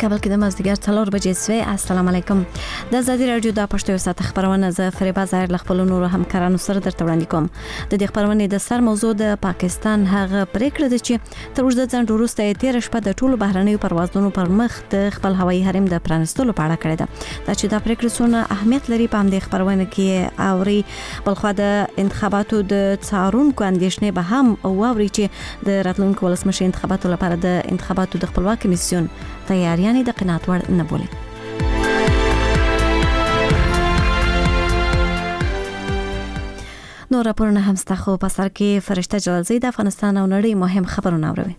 کابل کې د مازدیګر 4 بجې سوی. السلام علیکم. د ازادي رادیو د پښتو ساعت خبرونه ز فریبا ظاهر خپل نور همکارانو سره درته وړاندې کوم. د دې خبرونه د سر موضوع د پاکستان هغه پریکړه ده چې تر اوسه ځنډ وروسته تیر شپه د ټولو بهرنیو پروازونو پر مخ د خپل هوایي حریم د پرانستلو په اړه کړې ده. دا چې دا پریکړه څونه اهمیت لري په همدې خبرونه کې اوري. بلخو د انتخاباتو د څارونکو اندیشنې به هم اوري چې د راتلونکو ولسمشر انتخاباتو لپاره د انتخاباتو د خپلواک کمیسیون تیاریانې د قناعت وړ نه بولي. نو راپورونه هم ستاسو په سر کې فرشته جلالزی د افغانستان او نړۍ مهم خبرونه اوري.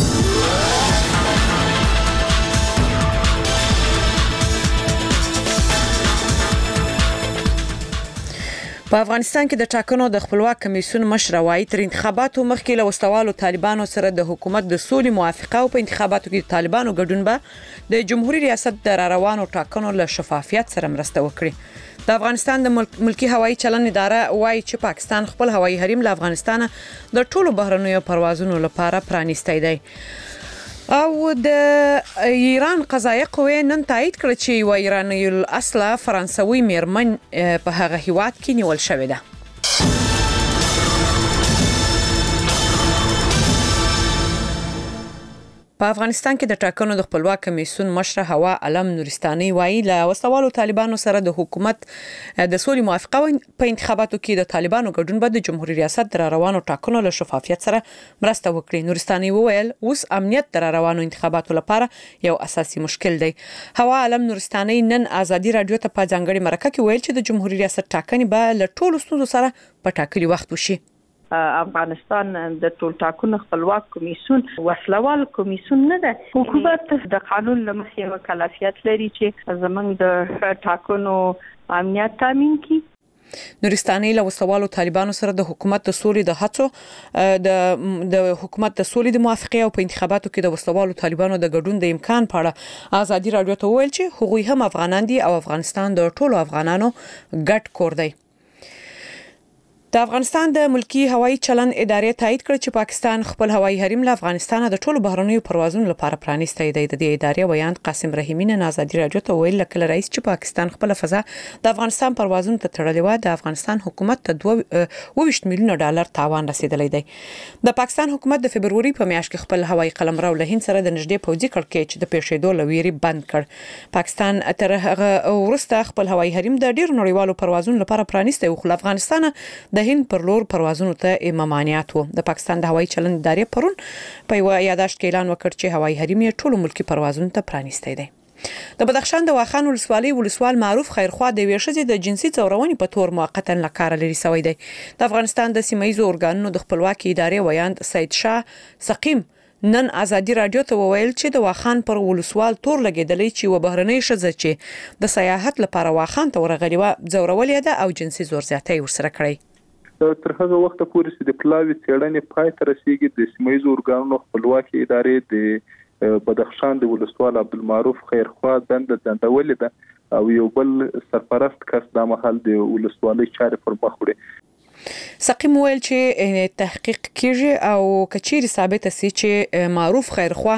په افغانستان کې د ټاکنو د خپلواک کمیسیون مشر وايي تر انتخاباتو مخکې له وسوالو طالبانو سره د حکومت د سولې موافقه او په انتخاباتو کې طالبانو ګډون به د جمهوریت ریاست د روانو ټاکنو له شفافیت سره مرسته وکړي. د افغانستان د ملکی هوایي چلن اداره وايي چې پاکستان خپل هوایي حریم له افغانستان د ټولو بهرنیو پروازونو لپاره پرانیستی دی. او د ایران قضایه قوه نن تایید کړ چې یو ایرانی الاصله فرانسوي میرمن په هغه هیواد کې نیول شوې ده. په افغانستان کې د ټاکنو د خپلواک کمیسیون مشر هوا علم نورستاني وايي له وسوالو طالبانو سره د حکومت د سولې موافقه په انتخاباتو کې د طالبانو ګډون به د جمهوریت ریاست در روانو ټاکنو له شفافیت سره مرسته وکړي. نورستاني وویل اوس امنیت در روانو انتخاباتو لپاره یو اساسي مشکل دی. هوا علم نورستاني نن ازادي رادیو ته په ځانګړي مرکه کې ویل چې د جمهوریت ریاست ټاکنې به له ټولو ستونزو سره په ټاکلي وخت وشي. افغانستان د ټول ټاکنو خپلواک کمیسیون وسلوال کمیسیون نه ده. حکومت د قانون له مخې مکلفیت لري چې زمونږ د ټاکنو امنیت تامین کړي. نورستاني له وسوالو طالبانو سره د حکومت د سولې د هڅو د حکومت د سولې د موافقه او په انتخاباتو کې د وسوالو طالبانو د ګډون د امکان په اړه ازادي رادیو ته ویل چې هغوی هم افغانان دي او افغانستان د ټولو افغانانو ګډ کور دی. د افغانستان د ملکی هوایي چلن ادارې تایید کړ چې پاکستان خپل هوایي حریم له افغانستان د ټولو بهرنیو پروازونو لپاره پرانیستی دی. د دې ادارې بیان قاسم رحیمی نن ازادي رادیو ته ویل کله رئیس چې پاکستان خپل فضا د افغانستان پروازونو ته تړلې و د افغانستان حکومت ته 22 میلیون ډالر تاوان رسیدلی دی. د پاکستان حکومت د فبروري په میاشت کې خپل هوایي قلمرو له هند سره د نږدې پوځي کړکېچ د پیښېدو لویری بند کړ. پاکستان تر هغه وروسته خپل هوایي حریم د ډیرو نړیوالو پروازونو لپاره پرانیستی و خو افغانستان د هند پر لور پروازونو ته ممانعت وو. د پاکستان د هوایي چلن ادارې پرون په یو یاداشت کې اعلان وکړ چې هوایي حریم یې ټولو ملکی پروازونو ته پرانیستی دی. د بدخشان د واخان ولسوال معروف خیرخوا د ویښځې د جنسي ځورونې په تور موقتا له کار لري سوی دی. د افغانستان د سیمایي ارګانونو د خپلواکي ادارې ویاند سید شاه سقیم نن ازادي رادیو ته وویل چې د واخان پر ولسوال تور لګیدلی چې و بهرنۍ ښځه چې د سیاحت لپاره واخان ته ورغلې و ځورولې ده او جنسي زور زیاتی ورسره کړی. تر هغه وخت پورې چې د پلاوي څېړنې پای ته رسیږي د سیمایي ارګانونو خپلواکي ادارې د بدخشان د ولسوال عبدالمعروف خیرخوا دندولې ده او یو بل سرپرست کس د مهال د ولسوالۍ چارې پر مخ وړي. سقیم ویل چې تحقیق کیږي او کچيري ثابت سي چې معروف خیرخوا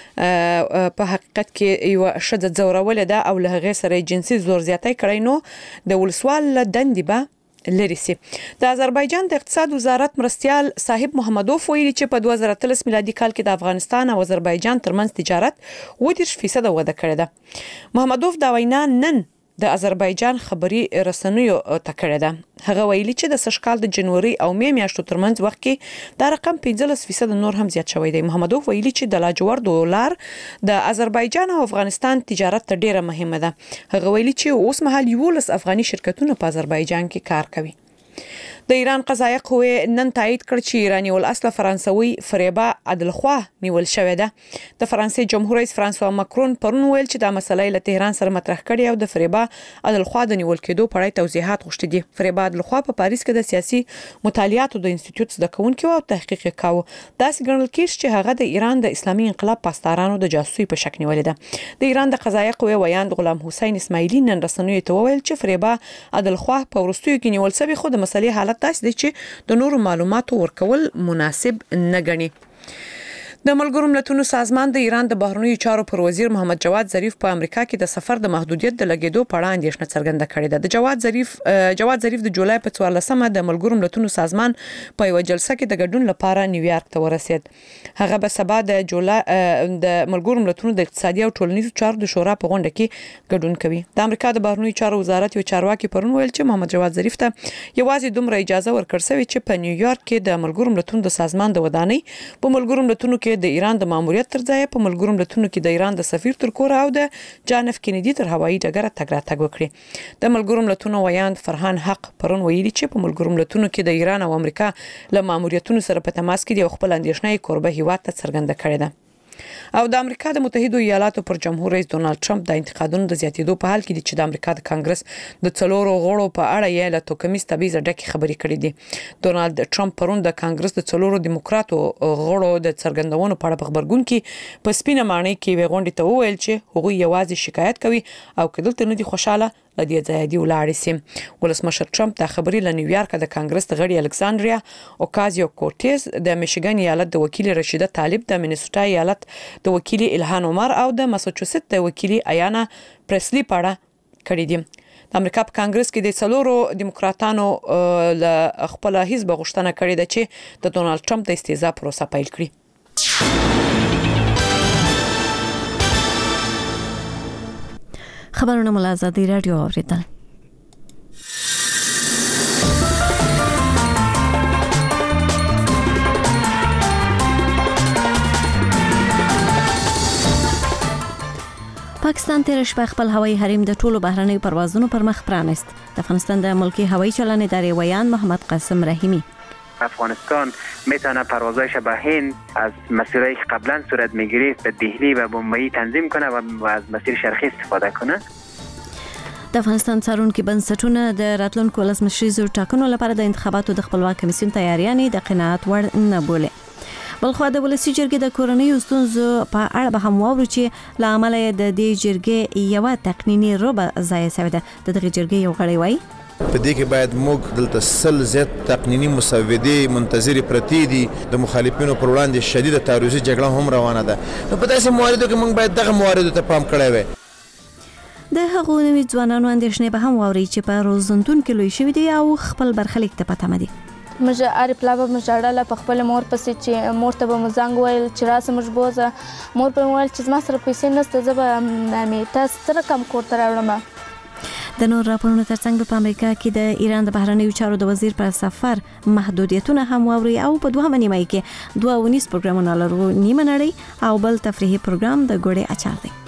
په حقیقت کې یو ښځه ځورولې ده او له هغې سره جنسي زور زیاتی کړی نو د ولسوال دندې به لري سي. د آذربایجان د اقتصاد وزارت مرستيال صاحب محمدوف ویلي چې په 2013 میلادي کال کې د افغانستان او آذربایجان ترمنځ تجارت 30% وده کړې ده. محمدوف دا وینا نن د آذربایجان خبري رسنیو ته کړې ده. هغه ویلي چې د سشکال د جنوري او می میاشتو ترمنځ وخت کې دا رقم 15% نور هم زیات شوی دی. محمدوف ویلي چې د لاجورد دولار د آذربایجان او افغانستان تجارت ته ډیره مهمه ده. هغه ویلي چې اوس مهال 11 افغاني شرکتونه په آذربایجان کې کار کوي. د ایران قضایه قوه نن تایید کړ چې ایرانی الاصله فرانسوي فریبا عدلخوا نیول شوې ده. د فرانسې جمهور رئیس فرانسوا ماکرون پرون ویل چې دا مسله له تهران سره مطرح کړي او د فریبا عدلخوا د نیول کېدو په اړه توضیحات غوښتي دي. فریبا عدلخوا په پاریس کې د سیاسي مطالعاتو د انسټیټیوټ زده کوونکو او تحقیق کاوه. داسې ګڼل کېږي چې هغه د ایران د اسلامي انقلاب پاسدارانو د جاسوسي په شک نیولې ده. د ایران د قضایه قوه ویاند غلام حسین اسماعیلی نن رسنیو ته وویل چې فریبا عدلخوا په ورستیو کې نیول شوی خو د مسلې حالت داسې دی چې د نورو معلوماتو ورکول مناسب نه ګڼي. د ملګرو ملتونو سازمان د ایران د بهرنیو چارو پر وزیر محمد جواد ظریف په امریکا کې د سفر د محدودیت د لګیدو په اړه اندېښنه څرګنده کړې ده. د جواد ظریف د جولای په 14مه د ملګرو ملتونو سازمان په یو جلسه کې د ګډون لپاره نیویارک ته ورسید. هغه به سبا د ملګرو ملتونو د اقتصادي او ټولنیزو چارو د شورا په غونډه کې ګډون کوي. د امریکا د بهرنیو چارو وزارت یو چارواکي پرون ویل چې محمد جواد ظریف ته یوازې دومره اجازه ورکړل شوې چې په نیویارک کې د ملګرو ملتونو د سازمان د ودانۍ په ملګرو ملتونو کې د ایران د ماموریت تر ځای په ملګرو ملتونو کې د ایران د سفیر تر کور او د جان اف کینیدي تر هوایي ډګر تګ راتګ وکړي. د ملګرو ملتونو ویاند فرهان حق پرون ویلي چې په ملګرو ملتونو کې د ایران او امریکا له ماموریتونو سره په تماس کې د خپل اندېښنې کوربه هیواد ته څرګنده کړې ده. او د امریکا د متحده ایالاتو پر جمهور رئیس ډونالد ټرمپ د انتقادونو د زیاتېدو په حال کې دي چې د امریکا د کانګرس د څلورو غړو په اړه یې له توکمیز تبعیض ډکې خبرې کړې دي. ډونالد ټرمپ پرون د کانګرس د څلورو دیموکراتو غړو د څرګندونو په اړه په خبرګون کې په سپینه معنی کې وغونډې ته وویل چې هغوی یوازې شکایت کوي او کله نه دي خوشاله لدی ځایدي ولاړ سي. ولسمشر ټرمپ د خبرې له نیویارک د کانګرس د غړي الکساندریا اوکازیو کورټیز، د میشیګن ایالت د وکیل رشیده طالب، د مینیسوټا ایالت د وکیل الهان عمر او د ماساچوسټ د وکیل ایانا پریسلی په اړه کړي دي. د امریکا په کانګرس کې د څلورو دیموکراتانو له خپل حزب غوښتنه کړې ده چې د ډونالد ټرمپ د استیزا پروسه پیل کړي. خبرونه مو له ازادي رادیو اوریدل. پاکستان تیر شپه خپل هوایي حریم د ټولو بهرنیو پروازونو پر مخ پرانست. د افغانستان د ملکی هوایی چلن ادارې ویان محمد قاسم رحیمی: افغانستان میتونه پروازهایش به هند از مسیرهایی که قبلا صورت میگرفت به دهلی و بمبئی تنظیم کنه و از مسیر شرقی استفاده کنه. د افغانستان څارونکو بنسټونه د راتلونکو ولسمشریزو ټاکنو لپاره د انتخاباتو د خپلواک کمیسیون تیاریانې د قناعت وړ نه بولي. بلخو د ولسی جرګې د کورنۍ ستونزو په اړه به هم واورو چې له عمله د دې جرګې یو تقنینی روبه ځای شوی ده. د دغه جرګې یو غړی وایي په دې کې باید موږ دلته سل زیات تقنینی مسودې منتظر پرتی دي. د مخالفینو پر وړاندې شدید تعرضي جګړه هم روانه ده. نو په داسې مواردو کې موږ باید دغه مواردو ته پام کړی وای. د هغو نوي ځوانانو اندېښنې به هم واوري چې په روزنتون کې لوی شوي دي او خپل برخلیک ته پته مدي. مجه عارف لا به مجړه په خپل مور پسې چې مور ته به مزنګ ویل چې راسه مجبوزه مور په ویل چې ما سره پیسې نشته زه به نامې تاسو سره کم کور ته راوړم. د نور راپورونو ترڅنګ په امریکا کې د ایران د بهرنیو چارو د وزیر پر سفر محدودیتونه هم واوري او په دوه نیمه کې 2 پروګرامونه لرو، نیمه نړۍ او بل تفریحي پروګرام د ګوړې اچار دی.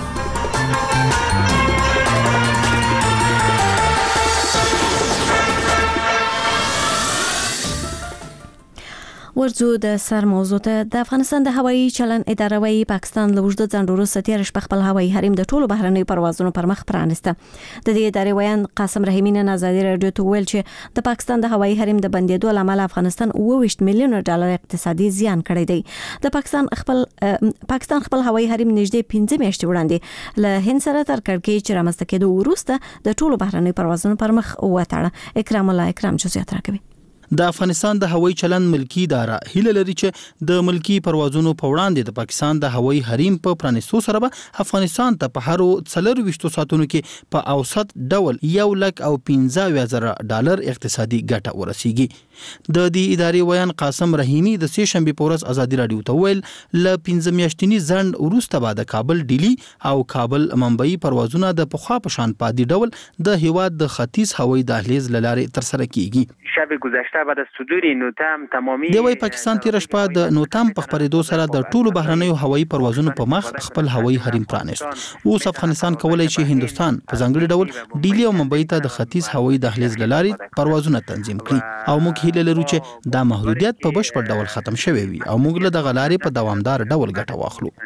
ورځو د سر موضوع ته. د افغانستان د هوایي چلن اداره وايي پاکستان له وجود ځنډورو ستیر شپه خپل هوایي حریم د ټولو بهرنیو پروازونو پر مخ پرانسته. د دې ادارې ویان قاسم رحیمی نن ازادي رادیو ته ویل چې د پاکستان د هوایي حریم د بندیدو لامل افغانستان 28 میلیون ډالر اقتصادي زیان کړی دی. د پاکستان خپل هوایي حریم نږدې 15 میاشتې وړاندې له هند سره تر کړکېچ رامنځته کېدو وروسته د ټولو بهرنیو پروازونو پر مخ وتاړه. اکرام الله اکرام جزئیات راکوي. د افغانستان د هوایي چلن ملکی اداره هیله لري چې د ملکی پروازونو په وړاندې د پاکستان د هوایي حریم په پرانیستو سره به افغانستان ته په هر 24 ساعتونو کې په اوسط ډول 1,15,000 ډالر اقتصادي ګټه ورسیږي. د دې ادارې ویان قاسم رحیمی د سه شنبه په ورځ ازادي رادیو ته ویل ل 15 میاشتنی ځند وروسته بعد کابل ډیلی او کابل ممبئی پروازونه د پخوا په شان پادي ډول د هیواد د ختیځ هوایي دهلیز لارې تر سره کیږي. شب گذشته بعد از صدور نوتام تمامی دی وای پاکستان تیر شپه د نوتام په خبرېدو سره د ټولو بهرنیو هوایي پروازونو په مخ خپل هوایي حریم پرانیست. اوس افغانستان کولای شي هندستان په ځانګړي ډول ډیلی او ممبئی ته د ختیځ هوایي دهلیز لارې پروازونه تنظیم کړي او موږ هیله لرو چې دا محدودیت په بشپړ ډول ختم شوي وي او موږ له دغه لارې په دوامدار ډول ګټه واخلو.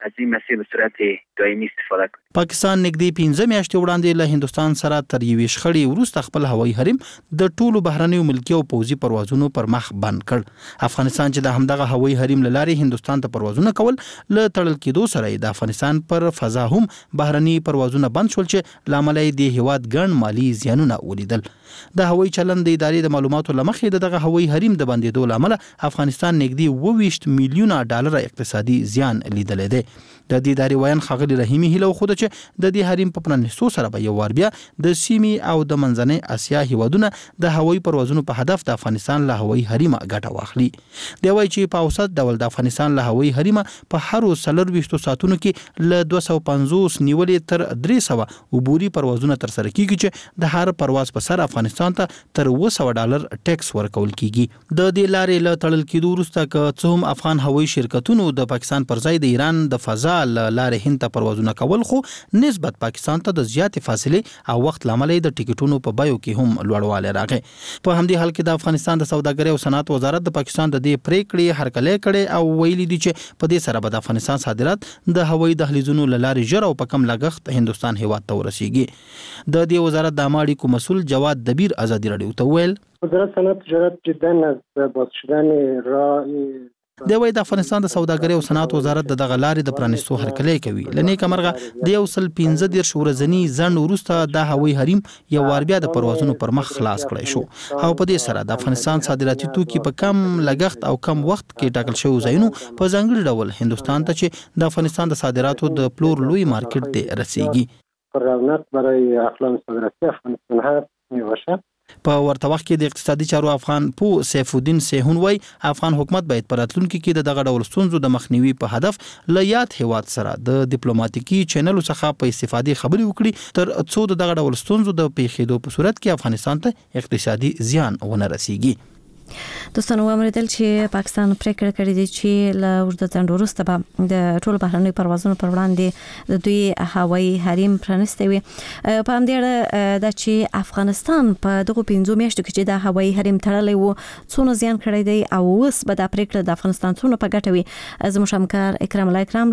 از این مسیر به صورت دائمی استفاده کنیم. پاکستان نږدې 15 میاشتې وړاندې له هندستان سره تر یوې شخړې وروسته خپل هوایي حریم د ټولو بهرنیو ملکي او پوځي پروازونو پر مخ بند کړ. افغانستان چې د همدغه هوایي حریم له لارې هندستان ته پروازونه کول له تړل کېدو سره د افغانستان پر فضا هم بهرني پروازونه بند شول چې لامل یې د هیواد ګڼ مالی زیانونه ولیدل. د هوایي چلند د ادارې د معلوماتو لمخې دغه هوایي حریم د بندېدو لامل افغانستان نږدې 22 میلیونه ډالر اقتصادي زیان لیدلی دی. د دې ادارې ویان ښاغلي رحیمي هیله وښوده چې د دې حریم په پرانیستو سره به یو وار بیا د سیمې او د منځنۍ اسیا هیوادونه د هوایي پروازونو په هدف د افغانستان له هوایي حریمه ګټه واخلي. دی وایي چې په اوسط ډول د افغانستان له هوایي حریمه په هر 24 ساعتونو کې له 250 نیولې تر 300 عبوري پروازونه ترسره کیږي چې د هر پرواز په سر افغانستان ته تر $200 ټیکس ورکول کیږي. د دې لارې له تړل کېدو وروسته که څه هم افغان هوایي شرکتونو د پاکستان پر ځای د ایران د فضا لارې هند ته پروازونه کول خو نسبت پاکستان ته د زیاتې فاصله او وخت لامل د ټیکټونو په بیو کې هم لوړوالی راغی. په همدې حال کې د افغانستان د سوداګرۍ او صنعت وزارت د پاکستان د دې پریکړې هرکلی کړي او ویلي دي چې په دې سره به د افغانستان صادرات د هوایي دهلیزونو له لارې ژر او په کم لګښت هندستان هیواد ته ورسیږي. د دې وزارت د عامه اړیکو مسؤل جواد دبیر ازادي رادیو ته ویل وزارت صنعت تجارت جدا از باز شدن راه د وای د افغانستان د سوداګرۍ او صنعت وزارت د دغه لارې د پرانیستو هرکلی کوي. لنیک مرغه د 115 ورځنی ځنډ وروسته د هوایي حریم یو وار بیا د پروازونو پر مخ خلاص کړی شو او په دې سره د افغانستان صادراتي توکي په کم لګښت او کم وخت کې ټاکل شوی ځایونو په ځانګړي ډول هندستان ته چې د افغانستان د صادراتو د پلور لوی مارکیټ دی رسیږي. رونق برای اقلام صادراتی افغانستان هست میباشد. په ورته وخت کې د اقتصادي چارو افغان پو سیف الدین سیهون وای افغان حکومت باید په راتلونکي کې د دغه ډول ستونزو د مخنیوي په هدف له یاد هیواد سره د ډیپلوماټیکي چینلو څخه په استفادې خبرې وکړي تر څو د دغه ډول ستونزو د پیښېدو په صورت کې افغانستان ته اقتصادي زیان ونه رسیږي. دوستانو اوریدل چې پاکستان پریکړه کړې ده چې له اوږده ځنډ وروسته به د ټولو بهرنیو پروازونو پر وړاندې د دوی هوایي حریم پرانیستی وي. په همدې اړه دا چې افغانستان په دغه 15 میاشتو کې چې د هوایي حریم تړلی و څونه زیان کړی دی او اوس به د پریکړه د افغانستان څونه په ګټه وي. زموږ همکار اکرام الله اکرام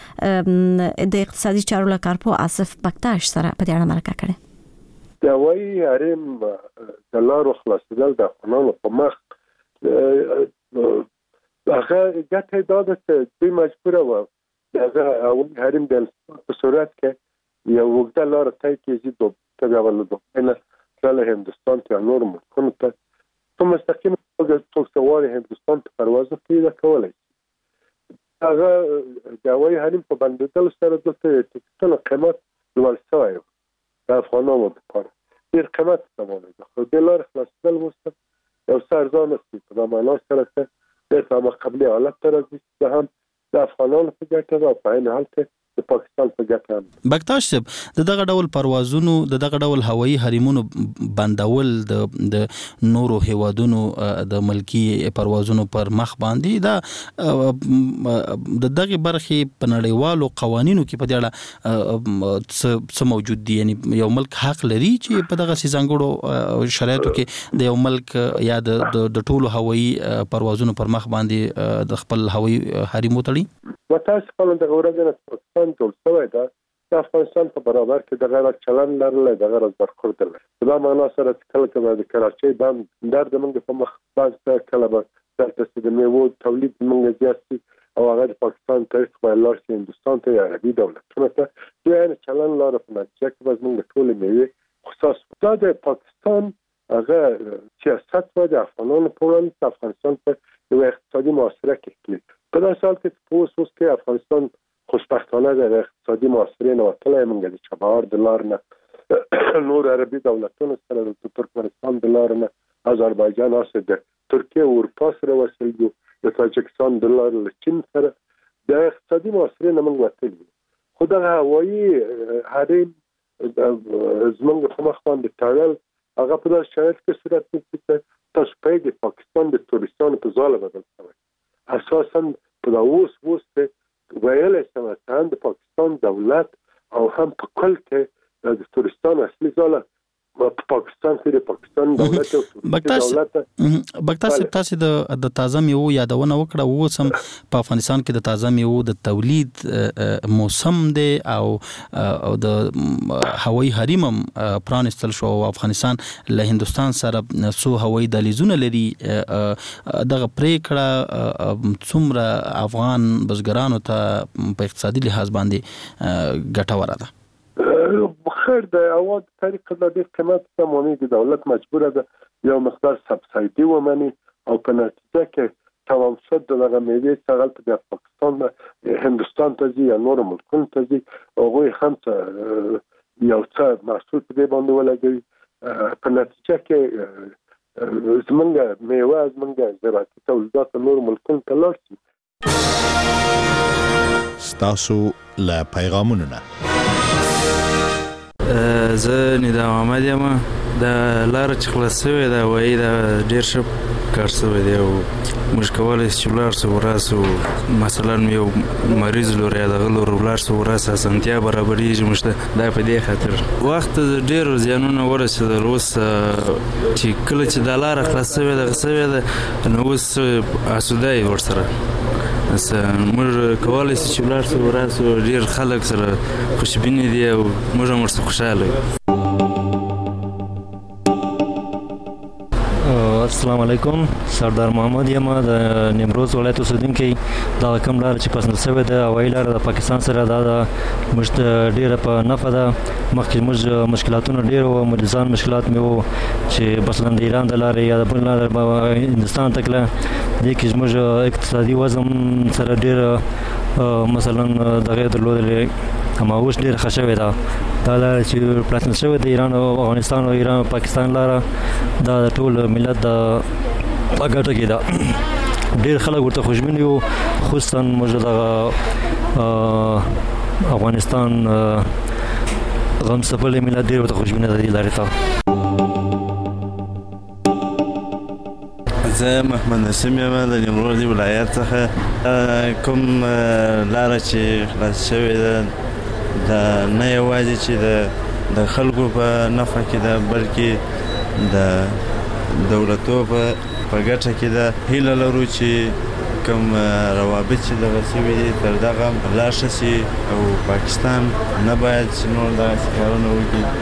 له د اقتصادي چارو له کارپو آصف بکتاش سره په دې اړه مرکه کړې. د هوایي حریم د لارو خلاصېدل د افغانانو په مخ هغه ګټه دا ده چې دوی مجبور وو د هوایي حریم د په صورت کې یو وګړه لار طی کړي چې د ولودو نه هندستان ته نور ملکونو ته په مستقیم توګه څوک هندستان ته پرواز کوي کولای. هغه د هوایي حریم په بندېدل سره د ټیکټونو قیمت لوړ شوی و. د افغانانو لپاره ډېر قیمت سمونه خو د لار خلاصېدل وروسته یو څه ارزانه شي په معنا سره چې د مقابلې حالت ته راځي هم د افغانانو په ګټه او په عین حال کې د پاکستان په ګټه. بکتاش صاحب د دغه ډول پروازونو د دغه ډول هوایي حریمونو بندول د نورو هیوادونو د ملکی پروازونو پر مخ باندې د دغه برخې په نړیوالو قوانینو کې په دې اړه څه موجود دي. یعنی یو ملک حق لري چې په دغه ځانګړو شرایطو کې د یو ملک یا د ټولو هوایي پروازونو پر مخ باندې د خپل هوایي حریم وتړي. متاسفانه د غوړګر پاکستان ټول سوی دا د افغانستان په برابر کې د غیر چلن لرله د غیر برخورد لرله دا معنا سره کله کله د کراچۍ بند در د موږ په مخ باندې کله به د میوو تولید موږ زیاتي او هغه د پاکستان تاریخ په لار کې هندستان ته عربي دولتونو ته دوی چلن لار په نتیجه کې به موږ ټول میوه خصوص دا د پاکستان هغه سیاست و د افغانانو په وړاندې افغانستان په یو اقتصادي معاصره کې په داسې حال کې په اوس کې افغانستان خوشبختانه د اقتصادي معاصرې نه وتلی موږ د چابهار د لار نه نور عربي دولتونو سره د ترکمنستان د لار نه آذربایجان هسته د ترکیه او اروپا سره وصل د تاجکستان د لار له چین سره د اقتصادي معاصرې نه موږ وتلي. خو دغه هوایي حریم زموږ په مخ باندې تړل هغه په داسې شرایط کې صورت نیسي چې تاسو پوهېږئ پاکستان د تورستانو په ځاله بدل شوی. اساساً په اوس ویلی شوی چې هم د پاکستان دولت او هم په کل کې د تورستان اصلي ځاله په پاکستان کې د پاکستان دولت او بکتاس تاسو د تازه میوه یادونه وکړه وسم په افغانستان کې د تازه میوه د تولید موسم دی او د هوایي حریم پرانستل شو او افغانستان له هندستان سره سو هوایي دهلیزونه لري دغه پریکړه څومره افغان بزګرانو ته په اقتصادي لحاظ باندې ګټوره ده خیر د اواد طریقه د دې قیمت سمونی د دولت مجبوره ده یو مقدار سبسایډي ومني او په نتیجه کې تمام شد دغه میوه څنګه د پاکستان هندستان ته ځي یا نور ملکونو ته ځي هغه هم یو څه محصول په دې باندې ولګوي په نتیجه کې زمونږ میوه زمونږ زراعتي تولیدات نور ملکونو ته لاړ شي. ستاسو له پیغامونو نه زه ندا محمد یم د لار چې خلاص شوی دا وایي دا ډیر ښه کار شوی دی او موږ کولی چې ولاړ شو وراسو مثلا یو مریض لوري دغه لور ولاړ شو وراسه اسانتیا برابرېږي موږ ته دا په دې خاطر وخت ډېرو زیانونه ورسېدل اوس چې کله چې دا لاره خلاص شوې دغه شوې ده نو اوس اسوده یې ورسره موږ کولی شو چې ولاړ شو وراسو ډېر خلک سره خوشبیني دي او موږ هم ورسره خوشحاله یو. السلام علیکم، سردار محمد یم د نیمروز ولایت اوسیدونکی. دا کوم لار چې پسند شوې ده هوایي لار د پاکستان سره دا موږ ته ډېره په نفع ده. مخکې موږ مشکلاتونه ډېر وو، مریضان مشکلات مې وو چې مثلا د ایران د لارې یا د بل لارې هندوستان ته تلله. دې کې زموږ اقتصادي وضع سره ډېر مثلا دغه درلودلې اما اوس ډېر ښه شوې ده. دا لاره چې پلاتن شوې د ایران او افغانستان او ایران او پاکستان لاره دا د ټول ملت د په ګټه کې ده. ډېر خلک ورته خوشبین یو، خصوصا موږ دغه افغانستان غم څپلی ملت ډېر ورته خوشبینه ده دې لارې ته. زه محمد نسیم یم د نیمروز ولایت څخه. کوم لاره چې خلاص شوې ده دا نه یوازې چې د خلکو په نفع کې ده بلکې د دولتو په ګټه کې ده. هیله لرو چې کوم روابط چې دغه شوي دي تر دغه لا ښه شي او پاکستان نه باید چې نور دغسې کارونه وکړي.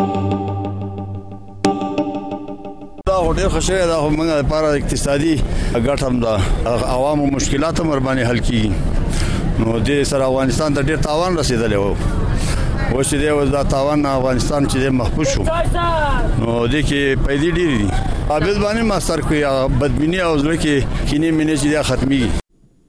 دا خو ډېر ښه شوی ده، خو موږ لپاره اقتصادي ګټه هم ده، عوامو مشکلات هم ورباندې حل کېږي. نو دې سره افغانستان ته ډېر تاوان رسېدلی و، اوس چې دی اوس دا تاوان افغانستان چې دی محفوظ شو نو دې کې پیدې ډېرې دي. عابد باندې ماستر کوي بدبیني او زړه کې کینې مینې چې دی ختمېږي.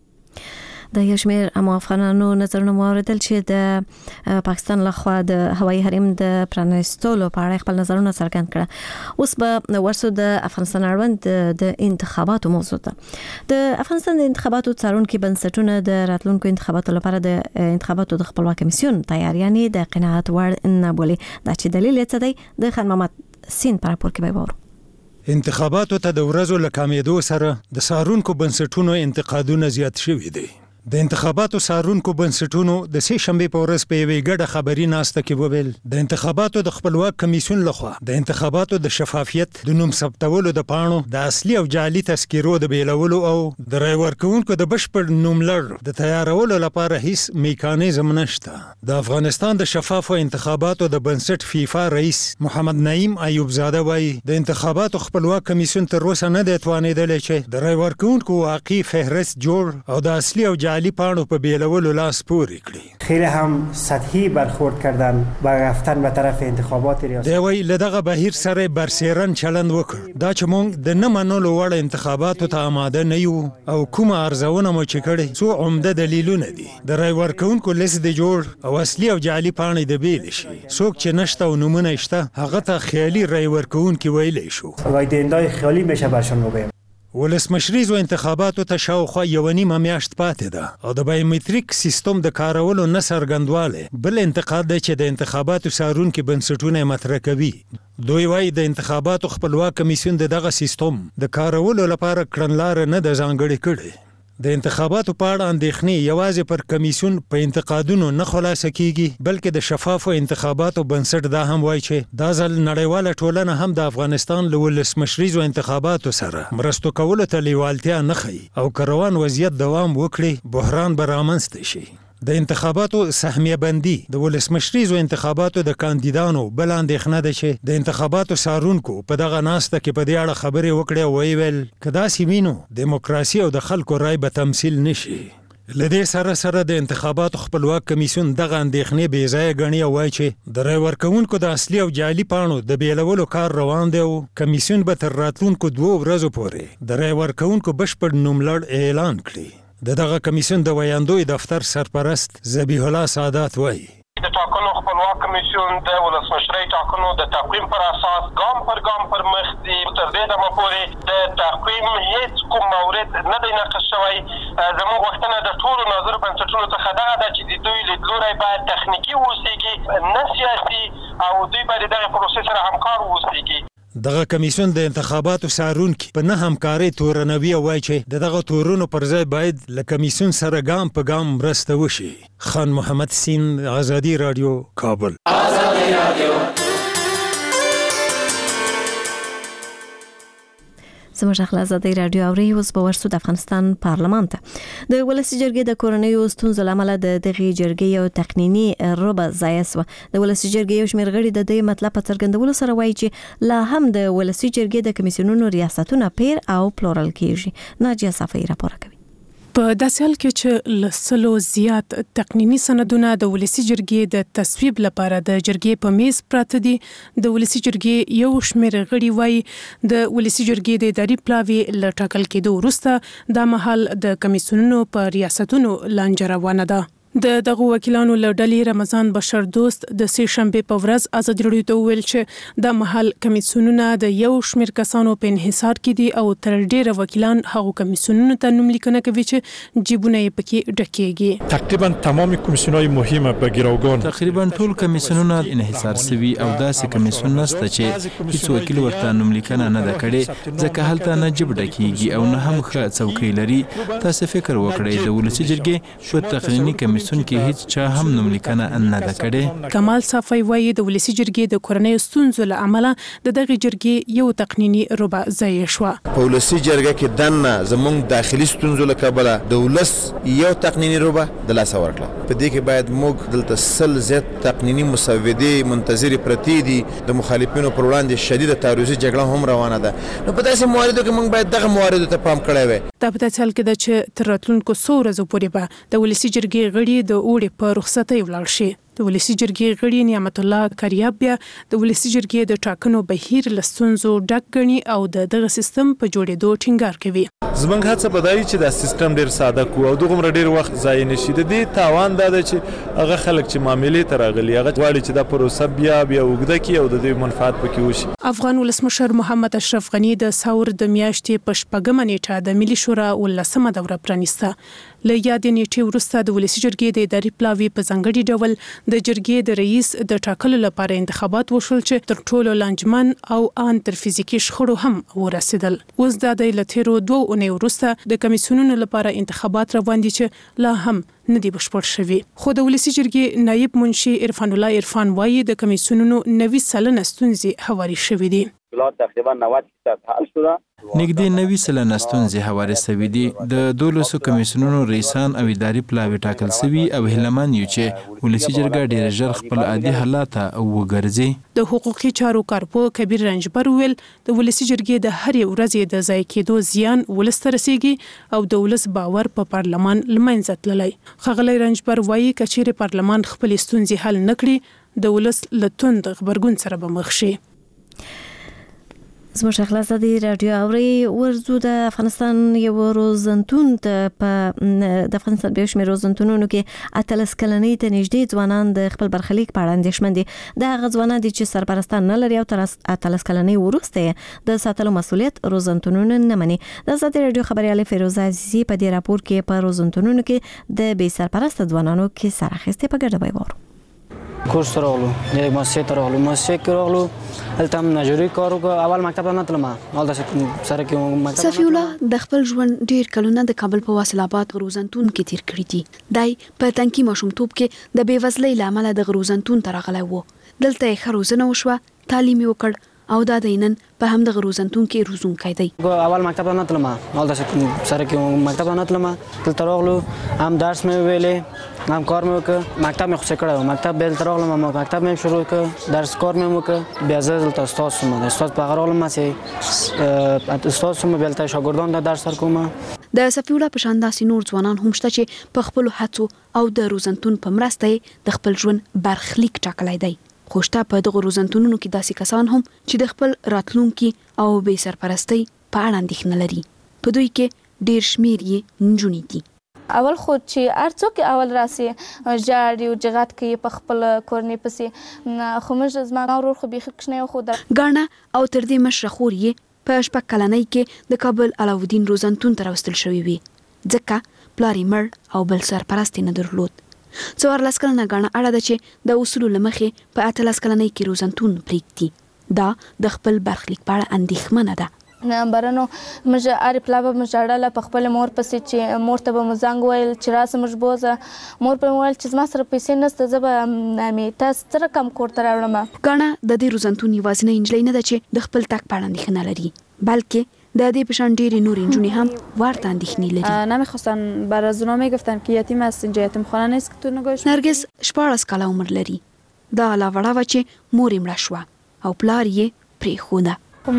د یو شمېر افغانانو نظرونه مو اوریدل چې د پاکستان لخوا د هوایي حریم د پرانیستلو په اړه خپل نظرونه څرګند کړه. اوس به ورسو د افغانستان اړوند د انتخاباتو موضوع ده. د افغانستان د انتخاباتو څارونکي بنسټونه د راتلونکو انتخاباتو لپاره د انتخاباتو د خپلواک کمیسیون تیار یعنی د قناعت وړ نه بولي. دا چې دلیل یې څه دی د خان محمد سین پر راپور کې به وورو. انتخاباتو ته د ورځو له کامیدو سره د څارونکو بنسټونو انتقادونه زیات شوي دي. د انتخاباتو څارونکو بنسټونو د سې شنبې په ورځ په یوې ګډه خبري ناسته کې وویل د انتخاباتو د خپلواک کمیسیون لخوا د انتخاباتو د شفافیت د نوم ثبتولو د پاڼو د اصلي او جعلي تذکیرو د بیلولو او د رای ورکوونکو د بشپړ نوملړ د تیارولو لپاره هیڅ میکانیزم نشته. د افغانستان د شفافو انتخاباتو د بنسټ فیفا رئیس محمد نعیم ایوب زاده وایي د انتخاباتو خپلواک کمیسیون تر اوسه نه دی توانېدلی چې د رای ورکوونکو واقعي فهرست جوړ او د اصلي او علی پاڼو په بیلولو لاس پورې کړي. خیلی هم سطحی برخورد کردن و رفتن به طرف انتخابات ریاست. دی وی لدغه بهیر سره برسیرن چلند وکړ. دا چې مونږ د نه منلو وړ انتخاباتو ته آماده نه یو او کومه ارزونه مو چې کړې څو عمده دلیلونه دي. د رای ورکوونکو لیست دی جوړ او اصلي او جعلي پاڼې د بیل شي. څوک چې نشته او نمونه شته هغه ته خیالي رای ورکوونکي ویلی شو. رای دهنده‌های خیالی میشه برشون بگیم. ولسمشریزو انتخاباتو ته شاوخوا یو نیمه میاشت پاتې ده او د بایومتریک سیستم د کارولو نه څرګندوالی بل انتقاد دی چې د انتخاباتو څارونکي بنسټونه مطرح کوي. دوی وایي د انتخاباتو خپلواک کمیسیون د دغه سیستم د کارولو لپاره کړنلاره نه ده ځانګړې کړې. د انتخاباتو په اړه اندېښنې یوازې پر کمیسیون په انتقادونو نه خلاصه کیږي بلکې د شفافو انتخاباتو بنسټ دا هم وایي چې دا ځل نړیواله ټولنه هم د افغانستان له ولسمشریزو انتخاباتو سره مرستو کولو ته لیوالتیا نه ښیي او که روان وضعیت دوام وکړي بحران به رامنځته شي. د انتخاباتو سهمیه بندي د ولسمشریزو انتخاباتو د کاندیدانو بل اندېښنه ده چې د انتخاباتو څارونکو په دغه ناسته کې په دې اړه خبرې وکړې او ویل که داسې وي نو دیموکراسي او د خلکو رای به تمثیل نشي. له دې سره د انتخاباتو خپلواک کمیسیون دغه اندېښنې بې ځایه ګڼي او وایي چې د رای ورکوونکو د اصلي او جعلي پاڼو د بیلولو کار روان دی او کمیسیون به تر راتلونکو 2 ورځو پورې د رای ورکوونکو بشپړ نوملړ اعلان کړي. دغه کمیسیون د ویاندوی دفتر سرپرست ذبیح الله سعادت وایي د ټاکنو خپلواک کمیسیون د ولسمشرۍ ټاکنو د تقویم پر اساس ګام پر ګام پر مخ دي. تر دې دمه پورې د تقویم هیڅ کوم مورد نه دی نقش شوی. زموږ غوښتنه د ټولو ناظر بنسټونو څخه دغه ده چې د دوی لیدلوری باید تخنیکي واوسیږي نه سیاسي او دوی باید دغه پروسې سره همکار واوسیږي. دغه کمیسیون د انتخاباتو څارونکي په نه همکارۍ تورنوي او وایي چې دغه تورونو پر ځای باید له کمیسیون سره ګام په ګام مرسته وشي. خان محمد سین، آزادي رادیو، کابل. آزادي رادیو زموږ خپل آزادي رادیو اوري اوس به ورسو د افغانستان پارلمان ته د ولسی جرګې د کورنیو ستونزو لامل د دغه جرګې یو تقنینی ربع ضایع شو. د ولسی جرګې یو شمېر غړي د دې مطلب په څرګندولو سره وایي چې لا هم د ولسی جرګې د کمیسیونونو ریاستونه پیر او پلورل کیږي. ناجیه صافی راپور کوي. په داسې حال کې چې لسلو زیات تقنینی سندونه د ولسی جرګې د تصویب لپاره د جرګې په میز پراته دي. د ولسی جرګې یو شمېر غړي وایي د ولسی جرګې د اداري پلاوي له ټاکل کېدو وروسته دا مهال د کمیسیونونو په ریاستونو لانجه روانه ده. دغه وکیلانو له ډلې رمضان بشر دوست د سې شنبې په ورځ ازادي راډیو ته وویل چې دا مهال کمیسیونونه د یو شمېر کسانو په انحصار کې دي او تر ډیره وکیلان هغو کمیسیونونو ته نوملیکنه کوي چې جیبونه یې پکې ډکېږي. تقریبا تمام کمیسیونهای مهمه به گروگان تقریبا ټول کمیسیونونه انحصار سوي او داسې کمیسیون نشته چې هیڅ وکیل ورته نوملیکنه نه ده کړې ځکه هلته نه جیب ډکېږي او نه هم ښه څوکۍ لري. تاسو فکر وکړئ د ولسی جرګې په تقنینی کمیسیون کې هیڅ چا هم نوملیکنه نه ده کړې. کمال صافی وایي د ولسی جرګې د کورنیو ستونزو له امله د دغه جرګې یو تقنینی ربع ضایع شو. په ولسی جرګه کې دنه زموږ داخلي ستونزو له کبله د ولس یو تقنینی ربع د لاس ورکړه. په دې کې باید موږ دلته سل زیات تقنینی مسودې منتظر پرتی دي. د مخالفینو پر وړاندې شدید تعرضي جګړه هم روانه ده. نو په داسې مواردو کې موږ باید دغه مواردو ته پام کړی وای. دا په داسې حال کې ده چې تر راتلونکو 100 ورځو پورې به د ولسی جرګې غړي د اوړي په رخصتۍ ولاړ شي. د ولسی جرګې غړي نعمت الله کاریاب بیا د ولسی جرګې د ټاکنو بهیر له ستونزو ډک ګڼي او دغه سیستم په جوړېدو ټینګار کوي. زمونږ هڅه به دا وي چې دا سیستم ډېر ساده کړو او دغومره ډېر وخت ضایع نه شي. د دې تاوان دا ده چې هغه خلک چې معاملې ته راغلي هغه غواړي چې دا پروسه بیا اوږده کړي او د دوی منفعت پکې وشي. افغان ولسمشر محمد اشرف غني د ثور د میاشتې په 8مه نیټه د ملي شورا 18مه دوره پرانیسته. له یادې نیټې وروسته د ولسی جرګې د اداري پلاوي په ځانګړي ډول د جرګې د رئیس د ټاکلو لپاره انتخابات وشول چې تر ټولو لانجمن او ان تر فزیکي شخړو هم ورسېدل. اوس د لتیرو 2 اونۍ وروسته د کمیسیونونو لپاره انتخابات روان دي چې لا هم نه دی بشپړ شوی. خو د ولسی جرګې نائب منشي عرفان الله عرفان وایي د کمیسیونونو 90% ستونزې هواري شوې دي. تقریبا 90% حل شوه. نږدې 90% ستونزې هوارې شوې دي. د 12 کمیسیونونو رئیسان او اداري پلاوي ټاکل شوي او هیلمن یو چې ولسی جرګه ډېر ژر خپل عادي حالات وګرځي. د حقوقي چارو کارپو کبیر رنجبر ویل د ولسی جرګې د هرې ورځې د ضایع کېدو زیان ولس ته رسیږي او د ولس باور په پارلمان لمنځه تللی. ښاغلی رنجبر وایي که چیرې پارلمان خپل ستونزې حل نه کړي د ولس له توند غبرګون سره به مخ شي. زموږ خپل آزادي رادیو اوري ورزو د افغانستان یو روزنتون ته په د افغانستان به شمیر روزنتونونو کې اتلس کلنۍ ته نږدې ځوانان د خپل برخلیک په اړه اندېښمن دي. دا غځوانان دي چې سرپرستان نه لري او تر اتلس کلنۍ وروسته د ساتلو مسولیت روزنتونونو نه مني. د آزادي رادیو خبرياله فیروزه عزیزی په دې راپور کې په روزنتونونو کې د بې سرپرست ځوانانو کې سره اخیسته په ګډه وایو. کورس راغلو، یعنی مؤسسه راغلو، مؤسسه کې راغلو هلته هم نجوري کار وکړ. اول مکتب نه تلم، اول سره کې مکتب. صفی الله د خپل ژوند ډیر کلونه د کابل په واصل آباد غروزنتون کې تیر کړی دي. دای په تنکي ماشومتوب کې د بېوزلۍ له امله د غروزنتون ته راغلی و. دلته یې ښه روزنه وشوه، تعلیم یې وکړ او دا د نن په هم د غروزنتون کې روزونکی دی. اول مکتب نه تلم، اول سره کې مکتب نه تلم. دلته راغلو، هم درس مې ویلې، هم کار مې وکړ. مکتب مې خوښ کړی، مکتب بل تر راغلم، مکتب مې شروع کړ، درس کار مې وکړ. بیا زه دلته استاد شوم، استاد په هغه راغلم چې استاد شوم، بیا ته شاګردان ته درس ورکوم. د صفی الله په شان داسې نور ځوانان هم شته چې په خپلو هڅو او د روزنتون په مرسته د خپل ژوند برخلیک ټاکلی دی. خو شته په دغو روزنتونونو کې داسې کسان هم چې د خپل راتلونکي او بې سرپرستۍ په اړه اندېښنه لري. په دوی کې ډېر شمېر یې نجونې دي. اول خو چې هر څوک اول راسي ژاړي او جغات کوي په خپل کورنۍ پسې، خو موږ زما ورور خو بیخي کوچنی و، خو ګاڼه او تر دې مشره خور یې په 6 کلنۍ کې د کابل علاودین روزنتون ته راوستل شوې وي، ځکه پلار یې مړ او بل سرپرست یې نه درلود. 14 کلنه ګاڼه اړه ده چې د اصولو له مخې په 18 کلنۍ کې روزنتون پرېږدي. دا د خپل برخلیک په اړه اندېښمنه ده. برنو موږ اری پلابه مجاړله په خپل مور پسې چې مور ته به مزنګ ویل چې راسه موږ بوزه. مور په ویل چې زما سره پیسې نشته، زه به مې تاسو سره کم کور ته راوړم. ګاڼه د دې روزنتون یوازینۍ نجلۍ نه ده چې د خپل تګ په اړه اندېښنه لري، بلکې د دې په شان ډېرې نورې نجونې هم ورته اندېښنې لري. نمیخواستن برای از اونا میگفتن که یتیم است، اینجا یتیم خانه نیست که تو نگاهش. نرگس 14 کاله عمر لري. دا لا وړه و چې مور یې مړه شوه او پلار یې پرېښوده.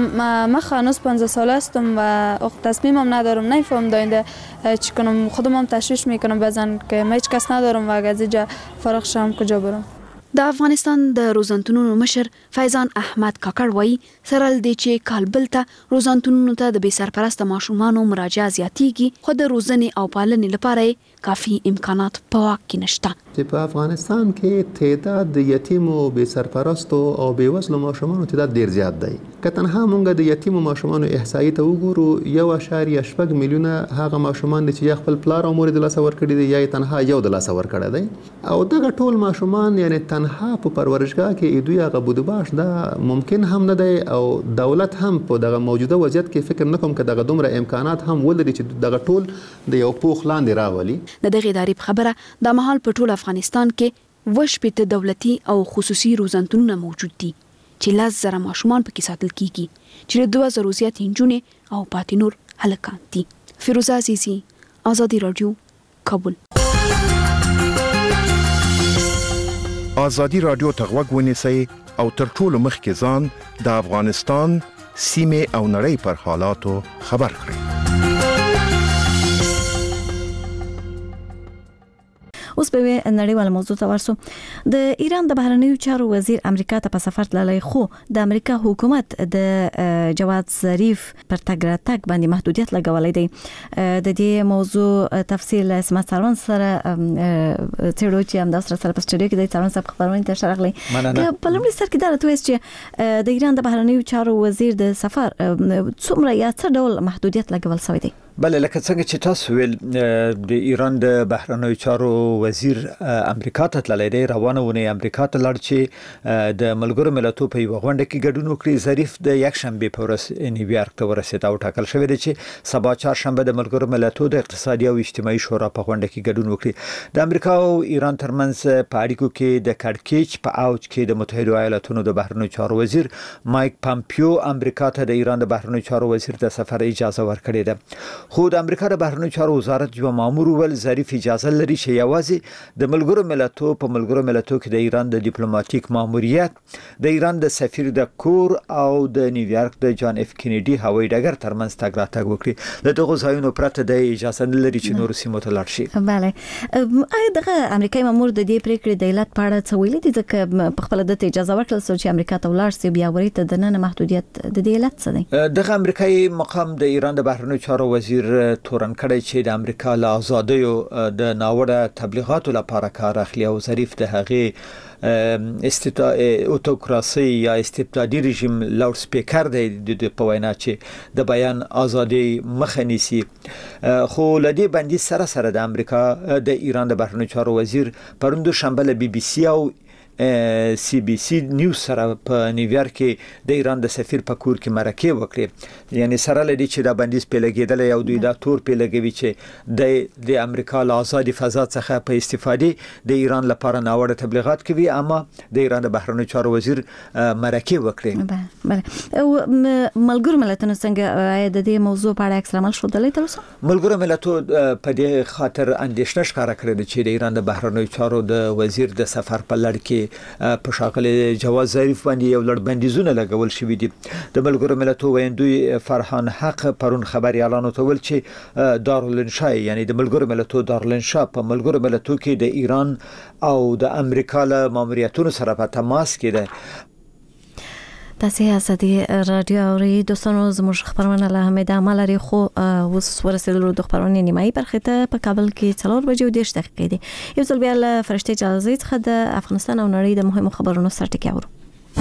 من هنوز 15 ساله هستم و تصمیمم ندارم، نمیفهم داینده چی کنم. خودم هم تشویش میکنم بعضن که من هیچ کس ندارم و اگه از اینجا فارغ شم کجا برم. د افغانستان د روزنتونونو مشر فیضان احمد کاکړ وایي سره ل دې چې کال ته روزنتونونو ته د بې سرپرسته ماشومانو مراجعه زیاتیږي، خو د روزنې او پالنې لپاره کافي امکانات په واک کې نشته. په افغانستان کې تعداد د یتیمو بې سرپرستو او بې وزلو ماشومانو تعداد ډیر زیات دی. که تنها مونږ د یتیمو ماشومانو احصایې ته وګورو 1.8 میلیونه هغه ماشومان دي چې یا خپل پلار او مور د لاسه ورکړي دي یا تنها یو د لاسه ورکړی دی، او دغه ټول ماشومان یعنی تنها په پرورشګاه کې دوی هغه بودباش دا ممکن هم نه دی، او دولت هم په دغه موجوده وضعیت کې فکر نه کوم که دغه دومره امکانات هم ولري چې دغه ټول د یو پوخ لاندې راولي. د دغه ادارې په خبره د مهال په ټول افغانستان کې 18 دولتي او خصوصي روزنتونونه موجود دي چې 10,000 ماشومان پکې ساتل کیږي، چې له 2000 زیات نجونې او پاتې نور هلکان دي. فیروزه عزیزی، آزادی رادیو، کابل. آزادی رادیو ته غوږ ونیسئ او تر ټولو مخکې ځان د افغانستان سیمې او نړۍ پر حالاتو خبر کړئ. اوس به نړیواله موضوع ته ورسو. د ایران د بهرنیو چارو وزیر امریکا ته په سفر تللی، خو د امریکا حکومت د جواد ظریف پر تګ راتګ باندې محدودیت لګولې دی. د دې موضوع تفصیل اسمت سروان سره تیرو چې هم د سره په سټډیو کې د سروان صاحب خبرونه ته شرغلي. په لومړي سر کې دا راته وایي چې د ایران د بهرنیو چارو وزیر د سفر څومره یا څه ډول محدودیت لګول شوی دی؟ بله، لکه څنګه چې تاسو ویل د ایران د بهرنیو چارو وزیر امریکا ته تللی دی. روانه ونې امریکا ته لاړ چې د ملګرو ملتونو په یوه غونډه کې ګډون وکړي. ظریف د یکشنبې په ورځ نیویارک ته ورسېد او ټاکل شوی دی چې سبا چهارشنبه د ملګرو ملتونو د اقتصادي او اجتماعي شورا په غونډه کې ګډون وکړي. د امریکا او ایران ترمنځ په اړیکو کې د کړکېچ په اوج کې د متحده ایالاتونو د بهرنیو چارو وزیر مایک پامپیو امریکا ته د ایران د بهرنیو چارو وزیر د سفر اجازه ورکړې ده. خو د امریکا د بهرنیو چارو وزارت یو مامور ول ظریف اجازه لري چې یوازې د ملګرو ملتونو کې د ایران د ډیپلوماټیک ماموریت، د ایران د سفیر د کور او د نیویارک د جان اف کینیډي هوایي ډګر ترمنځ تګ راتګ وکړي. د دغه ځایونو پرته د اجازه نه لري چې نور سیمو ته لاړ شي. بله، آیا دغه امریکایي مامور د دې پریکړې د علت په اړه څه ویلي دي؟ ځکه په خپل د اجازه ورکړل چې امریکا ته ولاړ شي، بیا ورته د نن محدودیت د دې علت څه دی؟ دغه امریکایي مقام د ایران د بهرنیو چارو وزیر تورن کړی چې د امریکا له آزادیو د ناوړه تبلیغاتو لپاره کار اخلي او ظریف د هغې اوتوکراسي یا استبدادي رژیم لاوډ سپیکر دی د په وینا چې د بیان ازادي مخه نیسي. خو لدی بندي سره د امریکا د ایران د بهرنیو چارو وزیر پروند شنبه له بي بي سي او سی بي سي نیوز سره په نیویارک کې د ایران د سفیر په کور کې مرکه وکړي. یعنی سره لدی چې دا بندیز په لګیدل یو دوی دا تور په لګوي چې د امریکا له آزادي فضا څخه په استفادې د ایران لپاره ناوړه تبلیغات کوي، اما د ایران د بهرنیو چارو وزیر مرکه وکړي. بله او ملګرو ملتونو څنګه د دې موضوع په اړه عکس العمل ښودلی تر اوسه؟ ملګرو ملتونو په دې خاطر اندېښنه ښکاره کړې ده چې د ایران د بهرنیو چارو د وزیر د سفر په لړ کې په ښاغلي جواد ظریف باندې یو لړ بندیزونه لګول شوي دي. د ملګرو ملتونو ویندوی فرحان حق پرون خبري اعلان وکړ چې دارالانشا یعنی د ملګرو ملتونو دارالانشا په ملګرو ملتونو کې د ایران او د امریکا له ماموریتونو سره په تماس کې ده. تاسو ازادي رادیو اوري دوستانو، زموږ خبرونه له همدا عمل لري خو اوس ورسېدلو د خبرونه نیمایي برخه ته په کابل کې 4:10 دقیقې دي. یو ځل بیا له فرشته اجازه څخه د افغانستان او نړۍ د مهمو خبرونو سره ټکی اورو.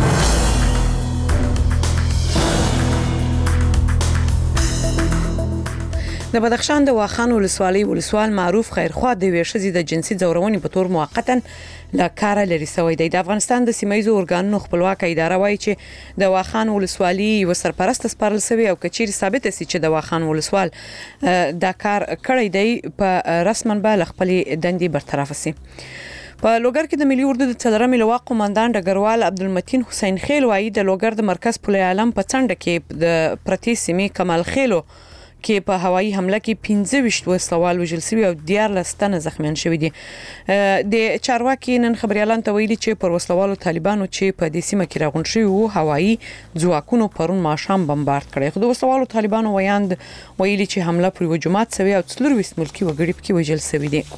د بدخشان د واخان ولسوالۍ ولسوال معروف خیرخوا د ویشزي د جنسي ځورونې په تور موقتا له کار لري سوی دی. د افغانستان د سیمایي ارګانونو خپلواک اداره وایي چې د واخان ولسوالۍ یو سرپرست سپارل شوی او کچيري ثابت سي چې د واخان ولسوال دا کار کړی دی په رسمن به خپل دندې برطرف سي. په لوګر کې د ملي اردو د څلرمې لواء قومندان ډګروال عبدالمتین حسین خیل وایي د لوګر د مرکز پل عالم په څنډه کې د پرتی سیمې کمال خیلو کې په هوایي حمله کې 15 وسلوال وژل شوي او 14 تنه زخمیان شوي دي. د چارواکي نن خبريالان ته ویلي چې پر وسلوالو طالبانو چې په دې سیمه کې راغون شوي وو هوایي ځواکونو پرون ماښام بمبارد کړي. خو د وسلوالو طالبانو ویلي چې حمله پر یو جماعت سوي او 24 ملکی وګړي پکې وژل شوي دي.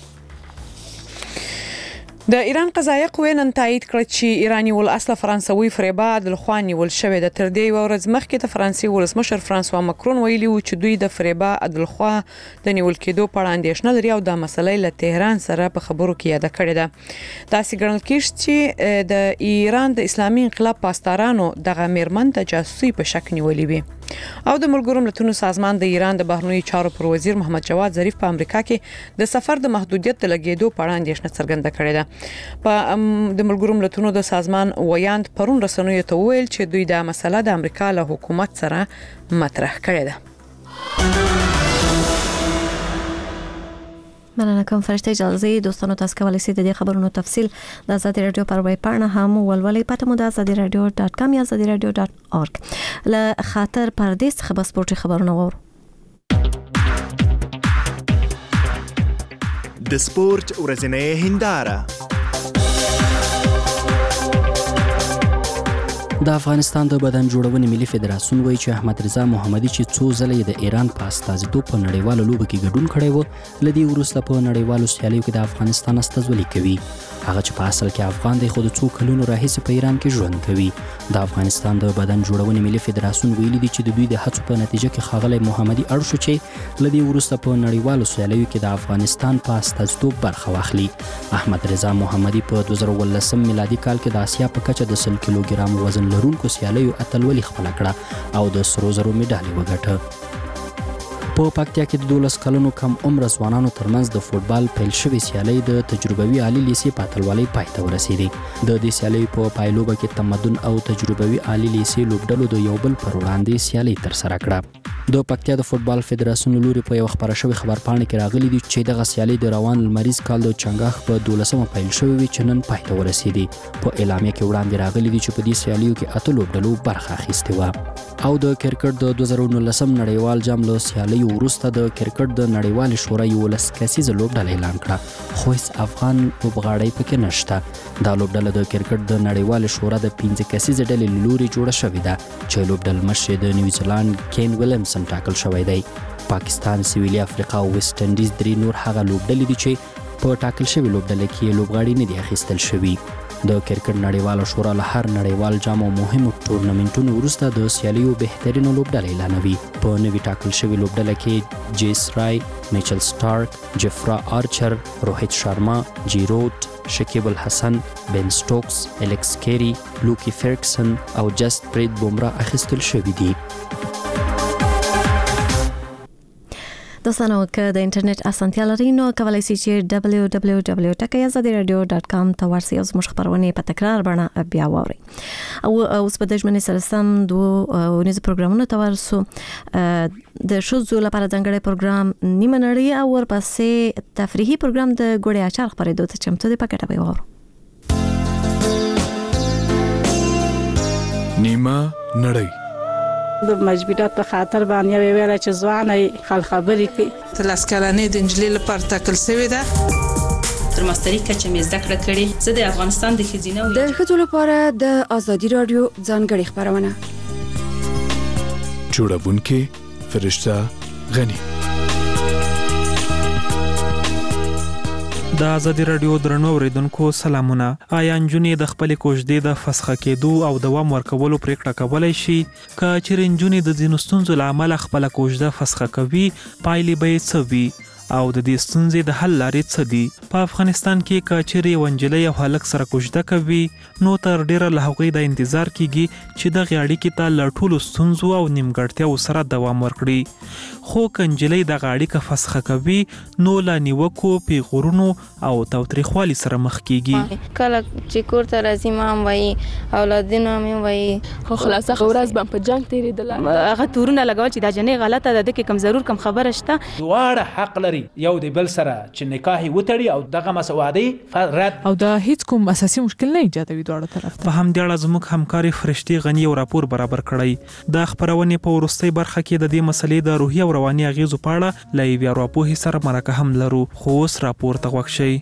د ایران قضایه قوه نن تایید کړ چې ایرانی ول اصله فرانسوي فریبا د لخواني ول شوې د تر دې ورځ مخکې د فرانسې ولسمشر فرانسوا ماکرون ویلي و چې دوی د فریبا د لخوا د نیول کېدو په اړه اندېښنه لري او د مسلې له تهران سره په خبرو کې یاد کړی ده. دا څنګه کېږي چې د ایران د اسلامي انقلاب پاسدارانو دغه میرمن ته جاسوسي په شک نیولې وي. او د ملګرو ملتونو سازمان د ایران د بهرنیو چارو پر وزیر محمد جواد ظریف په امریکا کې د سفر د محدودیت د لګیدو په اړه اندېښنه څرګنده کړې ده. په د ملګرو ملتونو د سازمان ویاند پرون رسنیو ته ویل چې دوی دا مسله د امریکا له حکومت سره مطرح کړې ده. مننه کوم فرشته اجازه دوستانو تاسو کولی شئ د دې خبرونو تفصیل د آزادي رادیو پر ویب پاڼه هم ولولئ. پته مو د azadiradio.com یا azadiradio.org له خاطر پردیس خبر سپورتي خبرونه وورو. د سپورت ورځنۍ هنداره. د افغانستان د بدن جوړونې ملي فدراسیون وایي چې احمد رضا محمدي چې څو ځله د ایران په استازیتوب په نړیوالو لوبو کې ګډون کړی و لدی وروسته په نړیوالو سیالیو کې د افغانستان استازولي کوي. هغه چې په اصل کې افغان دی خو د څو کلونو راهیسې په ایران کې ژوند کوي. د افغانستان د بدن جوړونې ملي فدراسیون ویلي دي چې د دوی د هڅو په نتیجه کې ښاغلی محمدي اړ شو چې لدی وروسته په نړیوالو سیالیو کې د افغانستان په استازیتوب برخه واخلي. احمد رضا محمدي په 2019 میلادي کال کې د آسیا په کچه د 100 کیلوګرام وزن لرونکو سیالیو اتلولي خپل کړه او د سرو زرو میډالي وګټه. په پکتیا کې د 12 کلونو کم عمر ځوانانو ترمنځ د فوتبال پیل شوې سیالي د تجربوي عالی لیسې په اتلولۍ پای ته ورسېدې. د دې سیالي په پایلوبه کې تمدن او تجربوي عالی لیسې لوبډلو د یو بل پر وړاندې سیالي تر سره کړه. د پکتیا د فوتبال فدراسیون لوري په یو خبره شوی خبرپاڼه کې راغلي دي چې دغه سیالي د روان لمریز کال د چنګاښ په 12مه پیل شوې وي چې نن پای ته ورسېدې. په اعلامیه کې وړاندې راغلي دي چې په دې سیالیو کې اته لوبډلو برخه اخیستې وه. او د کرکټ د 2019 نړیوال جام له سیالیو وروسته د کرکټ د نړیوال شورا یو لس کسیزه لوبډله اعلان کړه خو هیڅ افغان لوبغاړی پکې نشته. دا لوبډله د کرکټ د نړیوال شورا د 15 کسیزه ډلې لوري جوړه شوې ده چې لوبډل مشر د نیوزیلند کین ویلیمسن ټاکل شوی دی. پاکستان، سویلي افریقا او ویسټ انډیز درې نور هغه لوبډلې دي چې په ټاکل شوی لوبډله کې لوبغاړي نه دي اخیستل شوي. د کرکټ نړیواله شورا له هر نړیوال جام او مهمو ټورنمنټونو وروسته د سیالیو بهترینه لوبډله اعلانوي. په نوي ټاکل شوی لوبډله کې جیس رای، میچل سټارک، جفرا آرچر، روهیت شارما، جیروت، شکیب الحسن، بن سټوکس، الکس کیری، لوکی فرګسن او جست پریت بومرا اخیستل شوي دي. د دوستانو که د انټرنیټ اسانتیا لرئ نو کولای شئ چې www.azadiradio.com ته ورسئ او زموږ خبرونه په تکرار بڼه بیا واورئ. او اوس په د ژمنې سره سم دوه ونیز پروګرامونو ته ورسو. د ښځو لپاره ځانګړی پروګرام نیمه نړۍ او ورپسې تفریحي پروګرام د ګوړې اچار خپرېدو ته چمتو دی. په ګټه به واورو. نیمه نړۍ د مجبورات په خاطر باندې ویل چې ځوانه خل خبرې کوي. تلاسکلانې د انجلۍ لپاره ټاکل شوې ده. تر ماسترۍ کچه مې زده کړه کړې. زه د افغانستان د ښځینه د ښځو لپاره د ازادي رادیو ځانګړې خبرونه جوړونکې فرشته غنی. د ازادي رادیو درنو اوریدونکو سلامونه. آیا نجونې د خپل کوژدې د فسخه کېدو او دوام ورکولو پریکړه کولای شي؟ که چیرې نجونې د ځینو ستونزو له امله خپل کوژده فسخه کوي، پایلې به یې څه وي او د دې ستونزې د حل لارې څه دي؟ په افغانستان کې که چیرې یو نجلۍ او هلک سره کوژده کوي، نو تر ډیره له هغوی د انتظار کیږي چې دغې اړیکې ته له ټولو ستونزو او نیمګړتیاو سره دوام ورکړي. خو که نجلۍ دغه اړیکه فسخه کوي، نو له نیوکو، پیغورونو او تاوتریخوالي سره مخ کیږي. کله چې کور ته راځي ما هم وایي، اولادونه مې وایي، خو خلاصه ورځ به په جنگ تیرېدله. هغه تورونه لګول چې دا جنې غلطه ده، د کې کم ضرور کم خبره شته. دواړه حق لري یو د بل سره چې نکاح وتړي او دغه مسوادي رد او دا هیڅ کوم اساسي مشکل نه ایجادوي دواړو طرف ته. په همدې اړه زموږ همکاري فرشتي غنی یو راپور برابر کړی. د خبرونې په وروستۍ برخه کې د دې مسلې د روحي او رواني اغیزو په اړه له یوې ارواپوهې سره مرکه هم لرو. خو اوس راپور ته غوږ شئ.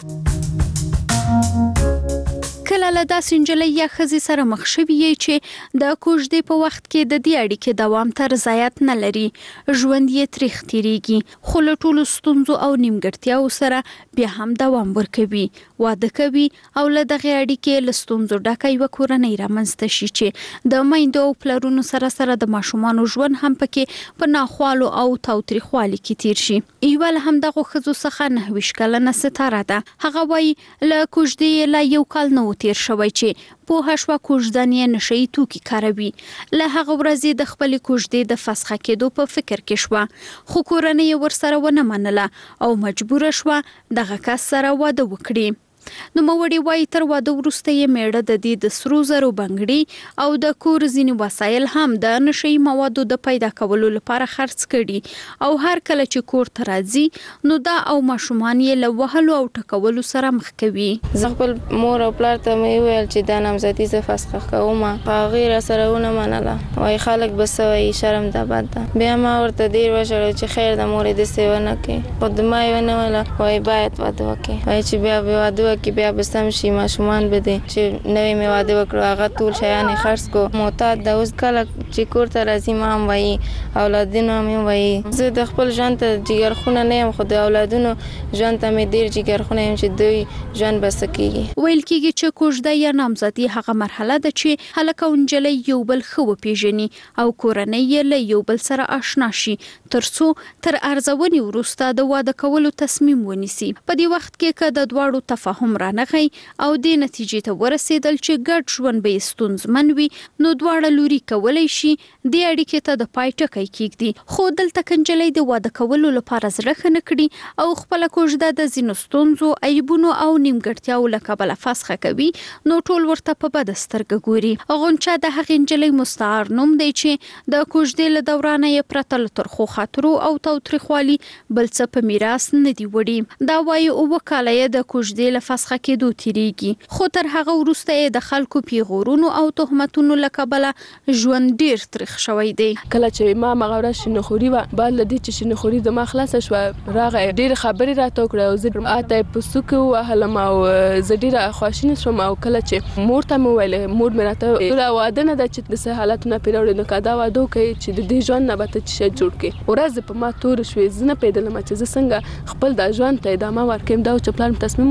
کله له داسې نجلۍ یا ښځې سره مخ شوي یې چې د کوژدې په وخت کې د دې اړیکې دوام ته رضایت نه لري، ژوند یې تریخ تیریږي، خو له ټولو ستونزو او نیمګړتیاو سره بیا هم دوام ورکوي، واده کوي او له دغې اړیکې له ستونزو ډکه یوه کورنۍ رامنځته شي چې د میندو او پلرونو سره سره د ماشومانو ژوند هم پکې په ناخوالو او تاوتریخوالي کې تیر شي. یوه له همدغو ښځو څخه 29 کلنه ستاره ده. هغه وایي له کوژدې له یو کال نه تیر شوی چې پوهه شوه کوژدن یې نشهیي توکي کاروي. له هغه ورځې د خپلې کوژدې د فسخه کېدو په فکر کې شوه، خو کورنۍ یې ورسره ونه منله او مجبوره شوه دغه کس سره واده وکړي. نوموړې وایي تر واده وروسته یې میړه د دې د سرو زرو بنګړي او د کور ځینې وسایل هم د نشهیي موادو د پیدا کولو لپاره خرڅ کړي او هر کله چې کور ته راځي نو دا او ماشومان یې له وهلو او ټکولو سره مخ کوي. زه خپل مور او پلار ته مې وویل چې دا نامزدي زه فسخه کوم، هغې راسره ونه منله، وایي خلک به څه وایي، شرم ده، بد ده. بیا ما ورته ډېر وژړل چې خیر ده مورې داسې ونه کړې، خو د ما یې ونه ویله، وایي باید واده وکړې، وایي چې بیا به واده کې بیا به سم شي، ماشومان به دي چې نوې مې واده وکړو هغه ټول شیان یې خرڅ کو، معتاد ده. اوس کله چې کور ته راځي ما هم وایي، اولادونه مې وایي، زه د خپل ژوند ته جګرخونه نه یم، خو د اولادونو ژوند ته مې ډېر جګرخونه یم چې دوی ژوند به څه کېږي. ویل کېږي چې کوژده یا نامزدي هغه مرحله ده چې هلک او نجلۍ یو بل ښه وپېژني او کورنۍ یې له یو بل سره آشنا شي تر څو تر ارزونې وروسته د واده کولو تصمیم ونیسي. په دې وخت کې که د دواړو تفاهم رانغی او دې نتیجې ته ورسېدل چې ګډ ژوند به ستونزمن وي، نو دواړه لوري کولی شي دې اړیکې ته د پای ټکی کېږدي. خو دلته که نجلۍ د واده کولو لپاره زړه ښه نه کړي او خپله کوژده د ځینو ستونزو، عیبونو او نیمګړتیاو له کبله فسخه کوي، نو ټول ورته په بده سترګه ګوري. غونچه د هغې نجلۍ مستعار نوم دی چې د کوژدې له دورانه یې پرته له ترخو خاطرو او تاوتریخوالي بل څه په میراث نه دي وړي. دا وایي 7 کاله یې د کوژدې له فسخه کېدو تیریږي، خو تر هغه وروسته یې د خلکو پیغورونو او تهمتونو له کبله ژوند ډیر تریخ شوی دی. کله چې ما مغه ورځ شینخوري وه، بعد له دې چې شینخوري زما خلاصه شوه، راغی ډېرې خبرې راته وکړې او زه اته یې په سوک ووهلم او زه ډېره خواشینه شوم. او کله چې مور ته مې وویل، مور مې راته وویل واده نه ده چې داسې حالتونه پرې راوړي، نو که دا واده وکړې چې د دې ژوند نه به ته څه شی جوړ کړې. ورځ په ما توره شوې، زه نه پوهېدلم چې زه څنګه خپل دا ژوند ته ادامه ورکړم. دا و چې پلار مې تصمیم ونیو چې باید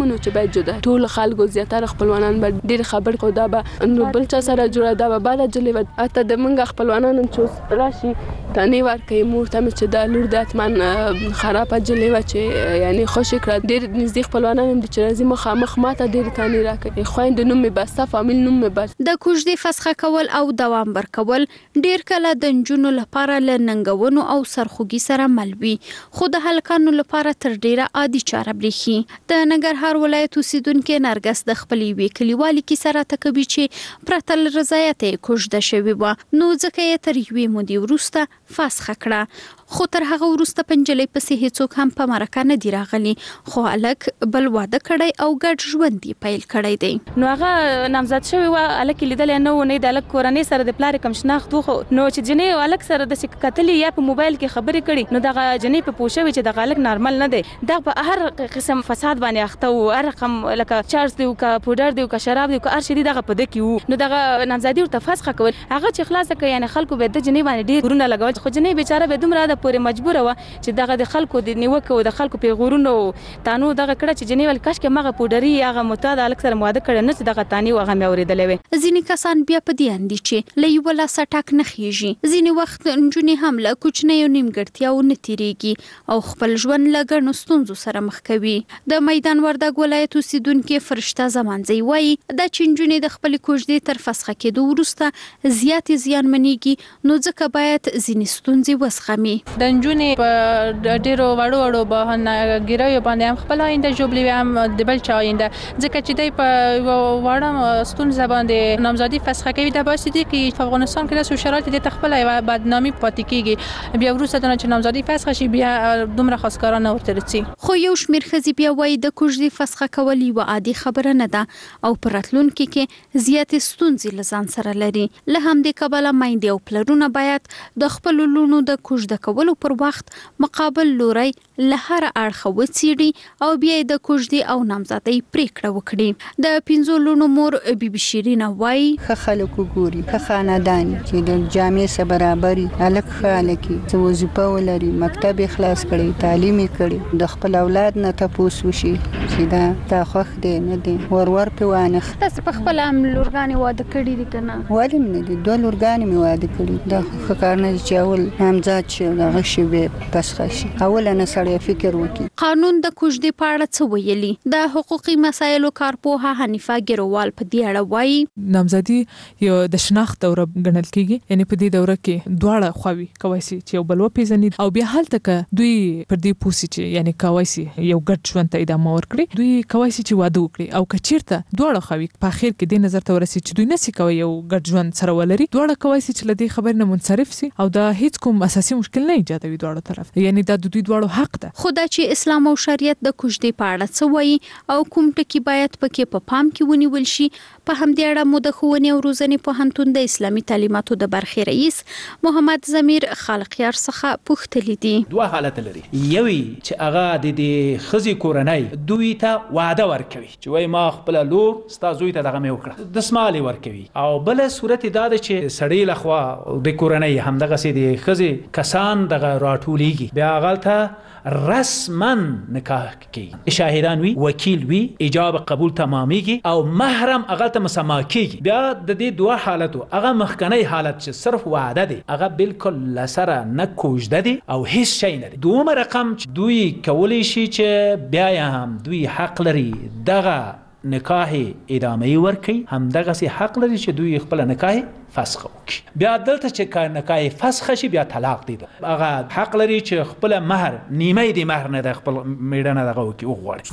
جدا ټول خلکو زیاتره خپلوانان به ډېر خبر کو دا به نو بل چا سره جوړه دا به بعد جلې و اته د منګ خپلوانان چې راشي تانی ورکه مور ته چې دا لور د اتمن خراب جلې و چې یعنی خوش کړه ډېر نږدې خپلوانان هم چې راځي مخامخ ماته ډېر تانی راکړي خويند نوم می بسته فامیل نوم می بس د کوژدې فسخه کول او دوام ورکول ډېر کله د نجونو لپاره لننګونو او سرخوږي سره مل وي خو د هلکانو لپاره تر ډیره عادي چاره برېخي د ننګرهار ولایت اوسیدونکو نرګس د خپلې وی کلیوالي کی سره تکبي چې پرتل رضایت کوژده شوی و نو ځکه یې تر یوې مودې وروسته فسخه کړه خو تر هغه وروسته پنجلې پسې هیڅوک هم په مرکه نه دی راغلی خو الک بل واده کړی او ګډ ژوند دی پیل کړی دی نو هغه نامزد شوی و الک لیدل نه و نه د الک کورنۍ سره د پلار کم شناخت خو نو چې جنې الک سره د کتلې یا په موبایل کې خبرې کړي نو دغه جنې په پوښوي چې دغه الک نارمل نه دی دا په هر قسم فساد باندې اخته او هر رقم لکه چارج دی او کا پودر دی او کا شراب دی او هر شي دغه په دکی وو نو دغه نامزدي ورته فسخه کول هغه چې خلاص کړي یعنی خلکو به د جنې باندې ډیر ورونه لګول خو جنې بیچاره به دومره د پورې مجبور و چې دغه د خلکو د نیوکه او د خلکو په غورونو تانو دغه کړه چې جنې ول کاش کې مغه پودري هغه متعاد الک سره مواده کړي نه دغه تانی او هغه مې اوریدلې ځینې کسان بیا په دې اندي چې لې ولا سټاک نه خيږي ځینې وخت انجونی هم له کوچنۍ او نیمګړتیاو نه تیریږي او خپل ژوند لګړنو ستونزو سره مخ کوي د میدان وردګ ولایت اوسیدونکو فرشته زمانځي وایي د چنجونی د خپل کوژدې تر فسخه کېدو وروسته زیات زیان منیږي نو ځکه باید ځینې ستونزې وسخمي د انجونی په ډیرو وړو بهانه ګیرایو باندې هم خپل آینده جوړلی هم د بل چا آینده ځکه چې دی په وړم ستونزه باندې نامزدي فسخه کوي د باسي دي چې په افغانستان کې د شرایط د تخپل او بدنامي پاتې کیږي بیا وروسته د چې نامزدي فسخه شي بیا دومره خاصکارانه ورته رسي خو یو شمیر خزي بیا وایي د کوژدې فسخه کول یو عادي خبره نه ده او پراتلونکو کې زیات ستونزې لزان سره لري له همدې کبله مایندې او پلرونه باید د خپل لونو د کوژده کولو پر وخت مقابل لوري له هر اړخه وڅېړي او بیا د کوژدې او نامزدۍ پریکړه وکړي د پنځو لونو مور بیبي شیرینه وایي خلکو ګوري خاندان چې د جامع سره برابرۍ الک خالکی څه وظیفه ولري مکتب خلاص کړي تعلیم کړي د خپل اولاد نه تاسو وشي چې دا تا خوښ دی نه دی ور په وانه تاسو په خپل لورګانی واده کړی دي کنه ولیم نه دي دوه لورګانی می واده کړی دا خکار نه چې اول نامزد شي دغه شی به فسخه شي اول نه سړی فکر وکړي قانون د کوژدې په اړه څه ویلي د حقوقي مسایلو کارپوها حنیفه ګروال په دې اړه وایي نامزدي یو د شناخت دوره ګڼل کیږي یعنی په دې دوره کې دواړه خوي کوي چې یو بل وپیژني او بیا حالت ک دوی پر دې پوسی چې یعنی کوي یو ګډ ژوند ته ادامه ورکړي دوی کوي چې واده وکړي او کچیرته دواړه خوي په اخر کې د نظر ته ورسي چې دوی نسی کوي یو ګډ ژوند سره ولري دواړه کوي چې لدی خبر نه منصرف سي او دا هیڅ کوم اساسي مشکل نه ایجادوي دواړو طرف یعنی دا د دوی دواړو حق ده خو دا چې اسلام او شریعت د کوژدې په اړه څه وایي او کوم ټکي باید پکې په پام کې ونیول شي په همدې اړه مو د ښوونې او روزنې پوهنتون د اسلامي تعلیماتو د برخې رئیس محمد ضمیر خالقیار څخه پوښتلي دي دوه حالت لري یوي چې هغه د خزي کورنۍ دوی ته وعده ورکوي چې وای ما خپل لور ستا زوی ته دغه مې وکړه د سمالي ورکوي او بل صورت دا ده چې سړی لخوا د کورنۍ همدغه سي د خزي کسان دغه راټوليږي بیا غلطه رسما نکاح کی شاهدان وی وکیل وی ایجاب قبول تمامیږي او محرم اغلته مسما کیږي بیا د دې دوه حالتو هغه مخکنی حالت چې صرف وعده دي هغه بالکل لسره نه کوژده دي او هیڅ شی نه دي دوم رقم چې دوی کولی شي چې بیا هم دوی حق لري دغه نکاح ادامه ورکړي هم دغه سي حق لري چې دوی خپل نکاح فسخ وکړي بیا دلته چې نکاح فسخ شي بیا طلاق دي هغه حق لري چې خپل مہر نیمه دي مہر نه د خپل میډانه دغه وکړي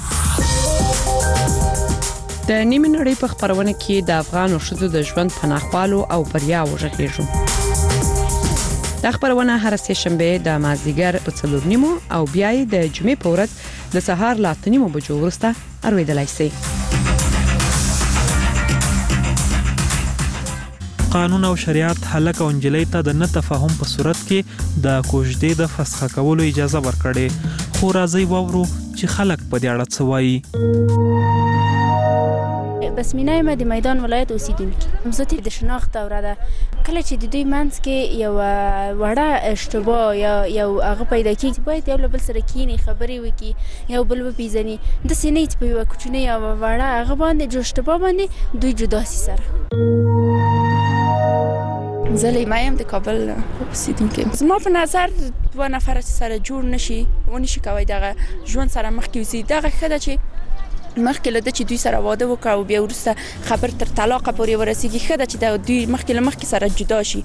وغواړي د نیمه نړۍ په خبرونه کې د افغان ښځو د ژوند پناهوالو او بریا وژغېږو د خبرونه هر سه شنبه د مازیګر په 4:30 او بیا د جمعې په ورځ د سهار لا 8:30 بجو وروسته اورېدلای شئ قانون او شریعت هلک او انجلۍ ته د نه تفاهم په صورت کې د کوژدې د فسخه کولو اجازه ورکړي خو راځي وورو چې خلک په دې اړه څه وایي بسمینه یم د میدان ولایت اوسیدونکي. نامزدي د شناخت دوره ده. کله چې د دوی منځ کې یو وړه اشتباه یا یو هغه پیدا کېږي باید یو له بل سره کښېني خبرې وکړي یو بل وپېژني. داسې نه چې په یوه کوچنۍ یا وړه هغه باندې جو اشتباه باندې دوی جدا سي سره. زه لیما یم د کابل اوسیدونکې. زما په نظر دوه نفره چې سره جوړ نشي ونشي کوی دغه ژوند سره مخکې وځي. دغه ښه ده چې مخکې له ده چې دوی سره واده وکړه او بیا وروسته خبر تر طلاقه پورې ورسېږي. ښه ده چې دوی مخکې له مخکې سره جدا شي.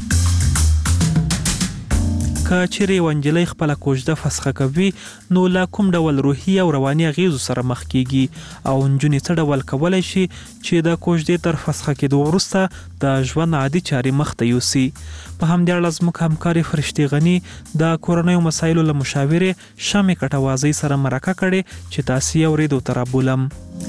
که چیرې یوه نجلۍ خپله کوژده فسخه کوي نو له کوم ډول روحي او رواني اغیزو سره مخ کیږي او نجونې څه ډول کولی شي چې د کوژدې تر فسخه کېدو وروسته د ژوند عادي چارې مخته یوسي. په همدې اړه زموږ همکارې فرشتې غني د کورنیو مسایلو له مشاورې شمې کټوازۍ سره مرکه کړې چې تاسې یې اورېدو ته رابولم.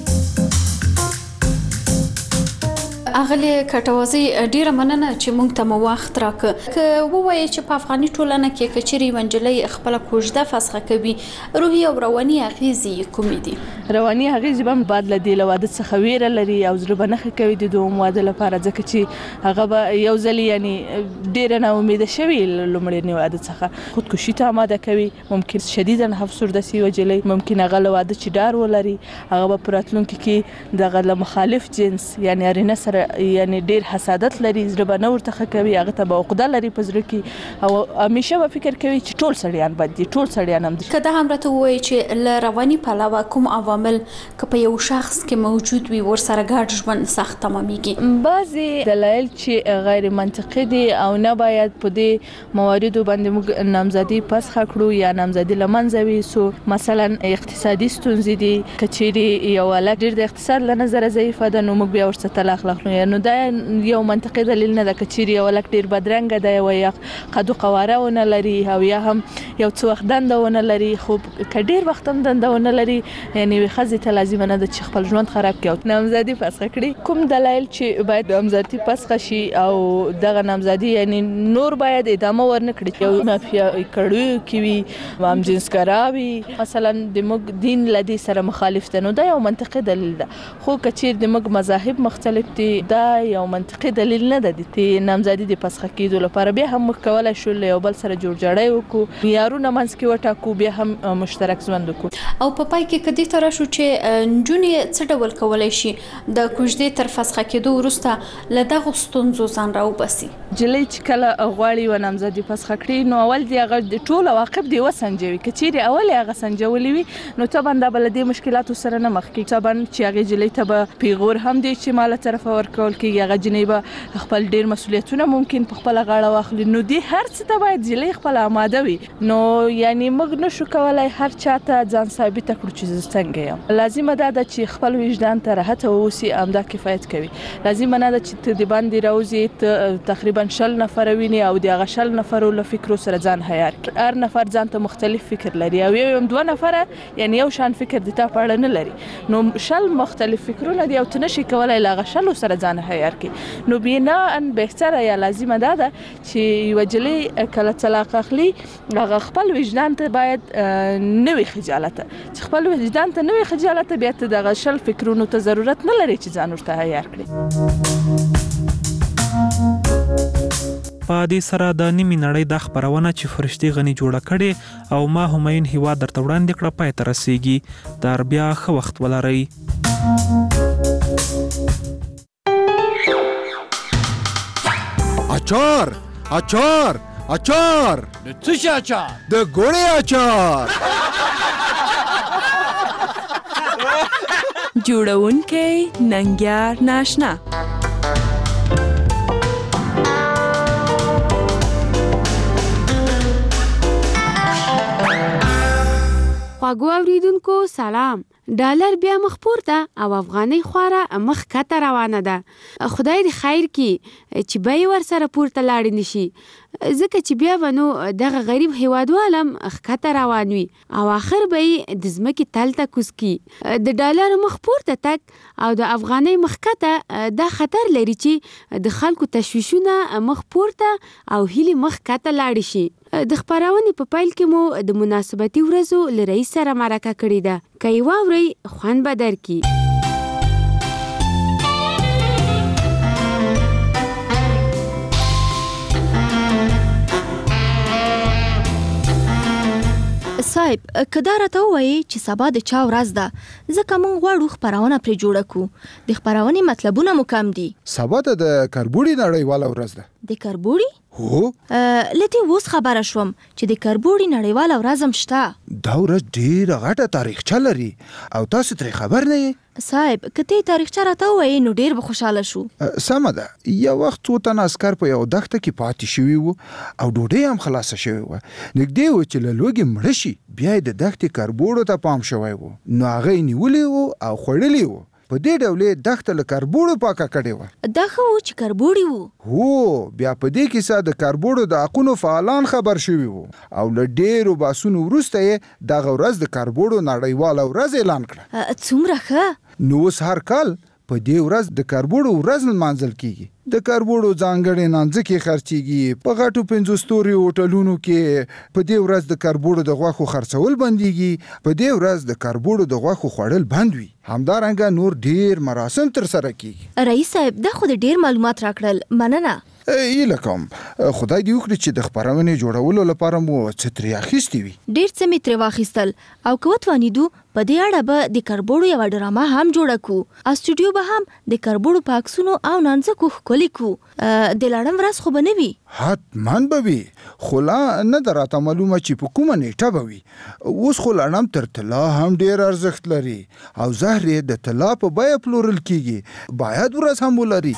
اغلی کټوازی ډیره مننه چې مونږ ته مو وخت راکړ. که ووایي چې په افغاني ټولنه کې که چیرې یوه نجلۍ خپله کوژده فسخه کوي روحي او رواني اغیزې کومې دي؟ رواني اغیزې به هم باید له دې له واده څخه ویره لري او زړه به نه ښه کوي د دویم واده لپاره، ځکه چې هغه به یو ځل یعنې ډیره ناامیده شوي لومړني واده څخه خودکشي ته آماده کوي. ممکن شدیدا افسرده سي وجلۍ، ممکن هغه له واده چې ډار ولري هغه به په راتلونکي کې دغه له مخالف جنس یعنې ارینه سره یعنی ډیر حسادت لري، زړه به نه ورته ښه کوي، هغه ته به عقده لري په زړه کې او همیشه به فکر کوي چې ټول سړیان بد دي، ټول سړیان هم دي. که دا هم راته ووایي چې له رواني پلوه کوم عوامل که په یو شخص کې موجود وي ورسره ګډ ژوند سخت تمامیږي؟ بعضې دلایل چې غیر منطقي دي او نه باید په دې مواردو باندې موږ نامزدي فسخه کړو یا نامزدي له منځه ویسو. مثلا اقتصادي ستونزې دي، که چیرې یو هلک ډېر د اقتصاد له نظره ضعیفه ده نو موږ بیا ورڅخه طلاق اخلو. نو دا یو منطقي دلیل نه ده. که چیرې یو هلک ډېر بدرنګه دی یا قد و قواره ونه لري او یا هم یو څه وخت دنده ونه لري، خو که ډېر وخت هم دنده ونه لري یعنې ښځې ته لازمه نه ده چې خپل ژوند خراب کړي او نامزدي فسخه کړي. کوم دلایل چې باید نامزدي فسخه شي او دغه نامزدي یعنې نور باید ادامه ورنه کړي. یو مافیا کړیو کې وي، هم جنسګرا وي، مثلا د موږ دین له دې سره مخالف ده، نو دا یو منطقي دلیل ده. خو که چیرې د موږ مذاهب مختلف دي دا یو منطقي دلیل نه ده د نامزدي د فسخه کېدو لپاره. بیا هم موږ کولی شو له یو بل سره جوړجاړی وکړو، معیارونه منځ کې وټاکو، بیا هم مشترک ژوند وکړو. او په پای کې که دې ته راشو چې نجونې څه ډول کولی شي د کوژدې تر فسخه کېدو وروسته له دغو ستونزو ځان راوباسي؟ نجلۍ چې کله غواړي یوه نامزدي فسخه کړي نو اول د هغه د ټول عواقب دې وسنجوي. که چیرې اول یې هغه سنجولي وي نو طبعا دا به له دې مشکلاتو سره نه مخ کېږي. طبعا چې هغې نجلۍ ته به پیغور هم د اجتماع له طرفه ورکول کېږي، هغه جنۍ به خپل ډېر مسؤلیتونه ممکن په خپله غاړه واخلي. نو دې هر څه ته باید نجلۍ خپله آماده وي. نو یعنې موږ نشو کولی هر چا ته ځان ثابته کړو چې زه څنګه یم. لازمه دا ده چې خپل وجدان ته راحته واوسي، همدا کفایت کوي. لازمه نه ده چې ته د باندې راوځې ته تقریبا 20 نفره ویني او د هغه 20 نفرو له فکرو سره ځان عیار کړي. هر نفر ځان ته مختلف فکر لري او یو 2 نفره یعنې یو شان فکر د تا په اړه نه لري. نو 20 مختلف فکرونه دي او ته نشي کولی له هغه 20 سره ځان عیار کړي. نو بناء بهتره یا لازمه دا ده چې یوه نجلۍ کله طلاق اخلي هغه خپل وجدان ته باید نه وي خجالته، چې خپل وجدان ته نه وي خجالته بیا ته دغه 20 فکرونو ته ضرورت نه لري چې ځان ورته عیار کړي. په دې سره د نیمې نړۍ دا خپرونه چې فرشتې غني جوړه کړې او ما همایون هیواد درته وړاندې کړه پای ته رسیږي. در بیا ښه وخت ولرئ. اچار اچار اچار د څه شي اچار؟ د ګوړې اچار. جوړونکی ننګیار ناشنا. خواږو اوریدونکو سلام. ډالر بیا مخ پورته او افغانۍ خواره مخ کته روانه ده. خدای دې خیر کړي چې بیې ورسره پورته لاړې نشي، ځکه چې بیا به نو دغه غریب هیوادوال هم ښکته روان وي او آخر به یې د ځمکې تل ته کوز کړي. د ډالر مخ پورته تګ او د افغانۍ مخ کته دا خطر لري چې د خلکو تشویشونه مخ پورته او هیلې مخ کته لاړې شي. د خپرونې په پیل کې مو د مناسبتي ورځو له رئیس سره مرکه کړې ده. که یې واورئ خوند به درکړي. صاحب کدا راته وایي چې سبا د چا ورځ ده ځکه موږ غواړو خپرونه پرې جوړه کړو د خپرونې مطلبونه مو کم دي سبا ته د کربوړي نړیواله ورځ ده د کربوړي هو لته اوس خبره شوم چې د کربوړي نړیواله ورځ هم شته دا ورځ ډیره غټه تاریخچه لري او تاسو ترې خبر نه یې صاحب کته تاریخچه راته وایي نو ډیر به خوشاله شو سمه ده یو وخت څو تن عسكر په یو دښته کې پاتې شوي وو او ډوډۍ هم خلاصه شوې وه نږدې و چې له لوږې مړه شي بیا یې د دښتې کربوړو ته پام شوی و نو هغه یې نیولي وو او خوړلي وو په دې ډول یې دښته له کربوړو پاکه کړې وه دا ښه و چې کربوړي وو هو بیا په دې کیسه د کربوړو د حقونو فعالان خبر شوي وو او له ډېرو بحثونو وروسته یې دغه ورځ د کربوړو نړیواله ورځ اعلان کړه څومره ښه نو اوس هر کال په دې ورځ د کربوړو ورځ نمانځل کیږي د کربوړو ځانګړې نانځکې خرڅیږي په غټو 5 ستوري هوټلونو کې په دې ورځ د کربوړو د غوښو خرڅول بنديږي په دې ورځ د کربوړو د غوښو خوړل بند وي همدارنګه نور ډیر مراسم تر سره کیږي رئیس صاحب دا خو ډیر معلومات راکړل مننه ایله کوم خدای دې وکړي چې د خبرونې جوړولو لپاره مو څه ترې اخیستې وي ډیر څه مې ترې واخیستل او که وتوانیدو په دې اړه به د کربوړو یوه ډرامه هم جوړه کړو او سټوډیو به هم د کربوړو په عکسونو او نانځکو ښکلي کړو د لړم ورځ خو به نه وي حتماً به وي خو لا نه ده راته معلومه چې په کومه نیټه به وي اوس خو لړم تر طلا هم ډیر ارزښت لري او زهر یې د طلا په بیه پلورل کیږي باید ورځ هم ولري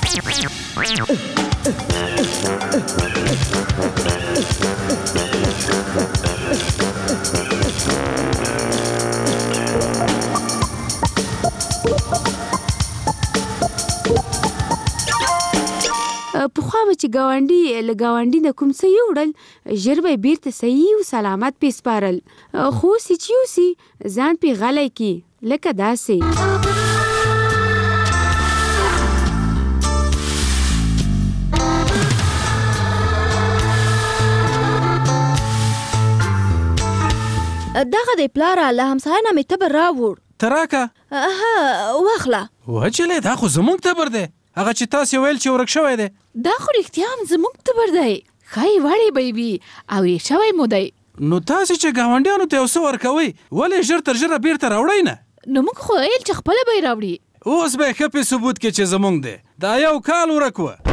پخوا به چې ګاونډي له ګاونډي نه کوم څه یوړل ژر به یې بیرته صحیح او سلامت پې سپارل خو اوس چې یوسي ځان پې غلی کي لکه داسې دغه د پلاره له همسایه نه مې تبر راوړ تراکه واخله وچلې دا خو زمونږ تبر دی هغه چې تاسو ویل چې ورک شوی دی دا خو رښتیا هم زمونږ تبر دی ښایي وړی به وي او یې شوی مو دی نو تاسو چې ګاونډیانو ته یو څه ورکوئ ولې ژر تر ژره بیرته راوړئ نه نو موږ خو ویل چې خپله به یې راوړي اوس به یې ښه په ثبوت کې چې زمونږ دی دا یو کال ورک وه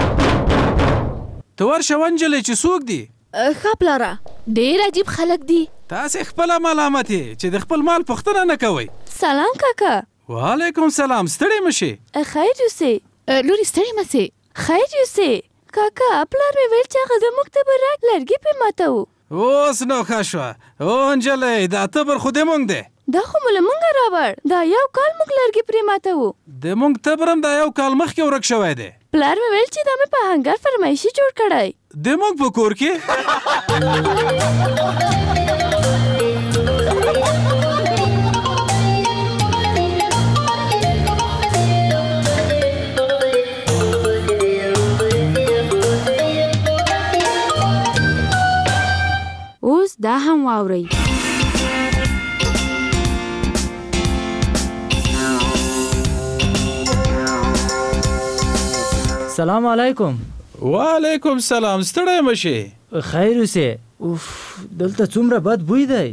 ته ورشه ونجلۍ چې څوک دی ښه پلاره ډېر عجیب خلک دي تاسې خپله ملامت یې چې د خپل مال پوښتنه نه کوئ سلام کاکا وعلیکم سلام ستړی مه شې خیر یوسې لورې ستړې مه سې خیر یوسې کاکا پلار مې ویل چې هغه زموږ تبر راک لرګي پې ماته و اوس نو ښه شوه او نجلۍ دا تبر خو د موږ دی دا خو مو له موږه راوړ دا یو کال موږ لرګي پرې ماته و د موږ تبر هم دا یو کال مخکې ورک شوی دی پلار مې ویل چې دا مې په هنګر فرمایشي جوړ کړی د موږ په کور کې اوس دا هم واورئ سلام علیکم وعلیکم سلام ستړی مه شې خیر اوسې اوف دلته څومره بد بوی دی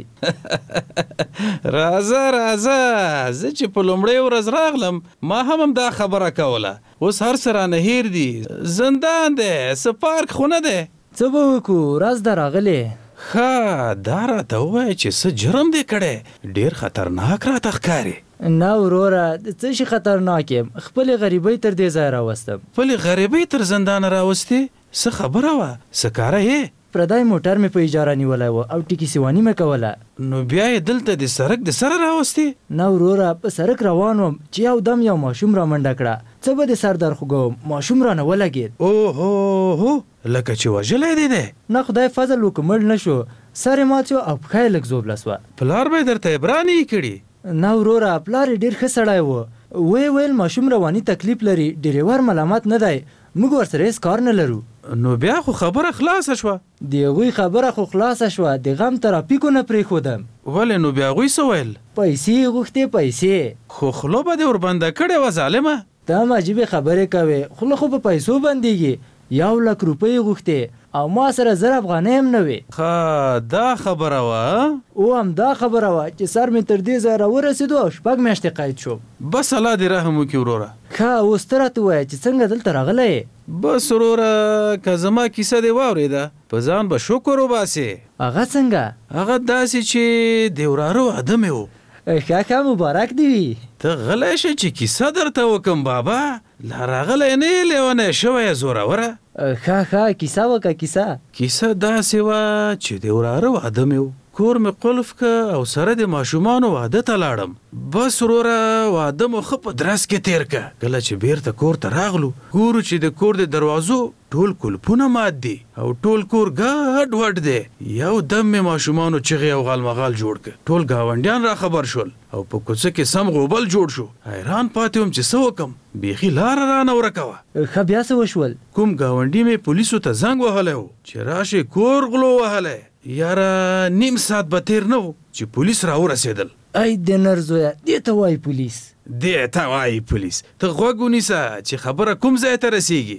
راځه راځه زه چې په لومړۍ ورځ راغلم ما هم دا خبره کوله اوس هر څه رانه هیر دي زندان دی څه پارک خو نه دی څه به وکړو ورځ ده راغلې ښه دا راته ووایه چې څه جرم دی کړی ډېر خطرناک راته ښکاري نه وروره د څه شي خطرناک یم خپلې غریبۍ تر دې ځایه راوستم خپلې غریبۍ تر زندانه راوستې څه خبره وه څه کاره یې پردی موټر مې په اجاره نیولی و او ټیکي سیواني مې کوله نو بیا یې دلته د سړک د سره راوستې نه وروره په سړک روان وم چې یو دم یو ماشوم را منډه کړه څه به د سر در خوږوم ماشوم رانه ولګېد اوهو لکه چې وژلی دی دی نه خدای فضل وکړو مړ نه شو سر یې مات شو او پښه یې لږ زوبله سوه پلار به یې درته عبرانې یې کړي نه وروره پلار یې ډېر ښه سړی و ویې ویل ماشوم رواني تکلیف لري ډریور ملامت نه دی موږ ورسره هېڅ کار نه لرو نو بیا خو خبره خلاصه شوه د هغوی خبره خو خلاصه شوه د غم ترافیکو نه پرېښودم ولې نو بیا هغوی څه ویل پیسې یې غوښتې پیسې خو خوله به دې وربنده کړې وه ظالمه ته هم عجیبې خبرې کوې خوله خو په پیسو بندېږي 1 لک روپۍ غوښتې او ما سره 1000 افغانۍ هم نه وې. ښه دا خبره وه. او هم دا خبره وه چې سر مې تر دې ځایه راورسېدو او 6 میاشتې قید شوم. بس الله دې رحم وکړي وروره. ښه اوس ته راته ووایه چې څنګه دلته راغلی یې. بس وروره که زما کیسه دې واورېده په ځان به شکر وباسې. هغه څنګه؟ هغه داسې چې د وراره واده مې و. ښه مبارک دې وي. ته غلی شه چې کیسه درته وکم بابا. لا راغلی نه یې لیونی شوی زوروره. ښه کیسه وکړه کیسه. کیسه داسې وه چې د وراره واده مې و. کور مې قلف که او سره د ماشومانو واده ته لاړم. بس وروره واده مو ښه په درس کې تیر که. کله چې بیرته کور ته راغلو ګورو چې د کور د دروازو ټول قلفونه مات دي او ټول کور ګډ وډ دی. یو دم مې ماشومانو چغې او غالمغال جوړ که. ټول ګاونډیان را خبر شول او په کوڅه کې سم غوبل جوړ شو. حیران پاتې وم چې څه وکم. بیخي لاره رانه ورکه وه. ښه بیا څه وشول؟ کوم ګاونډي مې پولیسو ته زنګ وهلی و چې راشي کور غلو وهلی. یاره نیم ساعت به تیر نه و چې پولیس را ورسېدل. ای د نر زویه دې ته وایي پولیس. دې ته وایي پولیس. ته غوږ ونیسه چې خبره کوم ځای ته رسېږي.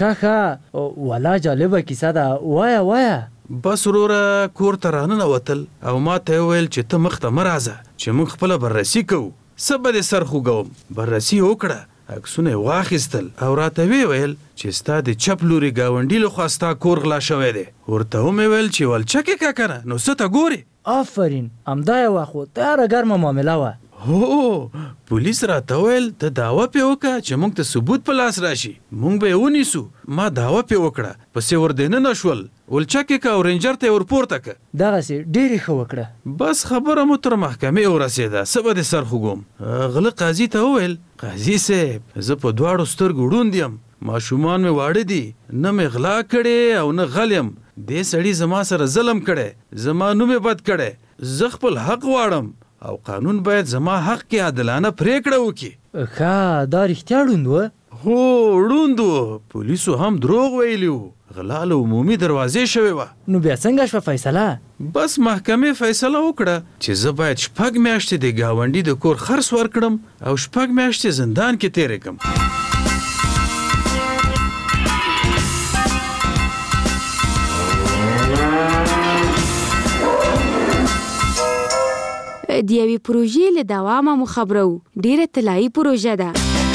ښه والا جالبه کیسه ده وایه. بس وروره کور ته راننوتل او ما ته یې وویل چې ته مخ ته مه راځه چې موږ خپله بررسي کوو. څه به دې سر خوږوم. بررسي وکړه. عکسونه یې واخیستل او راته ویې ویل چې ستا د چپ لوري ګاونډي لخوا ستا کور غلا شوی دی. ورته ومې ویل چې ولچکې که که نه نو څه ته ګورې. آفرین همدا یې وه خو تیاره ګرمه معامله وه. هو پولیس راته ویل ته دعوه پې وکړه چې موږ ته ثبوت په لاس راشي موږ به یې ونیسو. ما دعوه پې وکړه پسې ور دننه شول. ولچکې که او رینجر ته یې ورپورته که. دغسې ډېرې ښه وکړه. بس خبره مو تر محکمې ورسېده. څه به دې سر خوږوم. غله قاضي ته وویل قاضي صاحب زه په دواړو سترګو ړوند یم. ماشومان مې واړه دي. نه مې غلا کړې او نه غل یم. دې سړي زما سره ظلم کړی. زما نوم یې بد کړی. زه خپل حق غواړم او قانون باید زما حق کې عادلانه پریکړه وکړي. ښه دا رښتیا ړوند وه؟ هو ړوند و. پولیسو هم دروغ ویلي وو. غلا له عمومي دروازې شوې وه. نو بیا څنګه شوه فیصله؟ بس محکمې فیصله وکړه چې زه باید 6 میاشتې د ګاونډي د کور خرڅ ورکړم او 6 میاشتې زندان کې تیرې کړم. د یوې پروژې له دوامه مو خبرو. ډیره طلایي پروژه ده.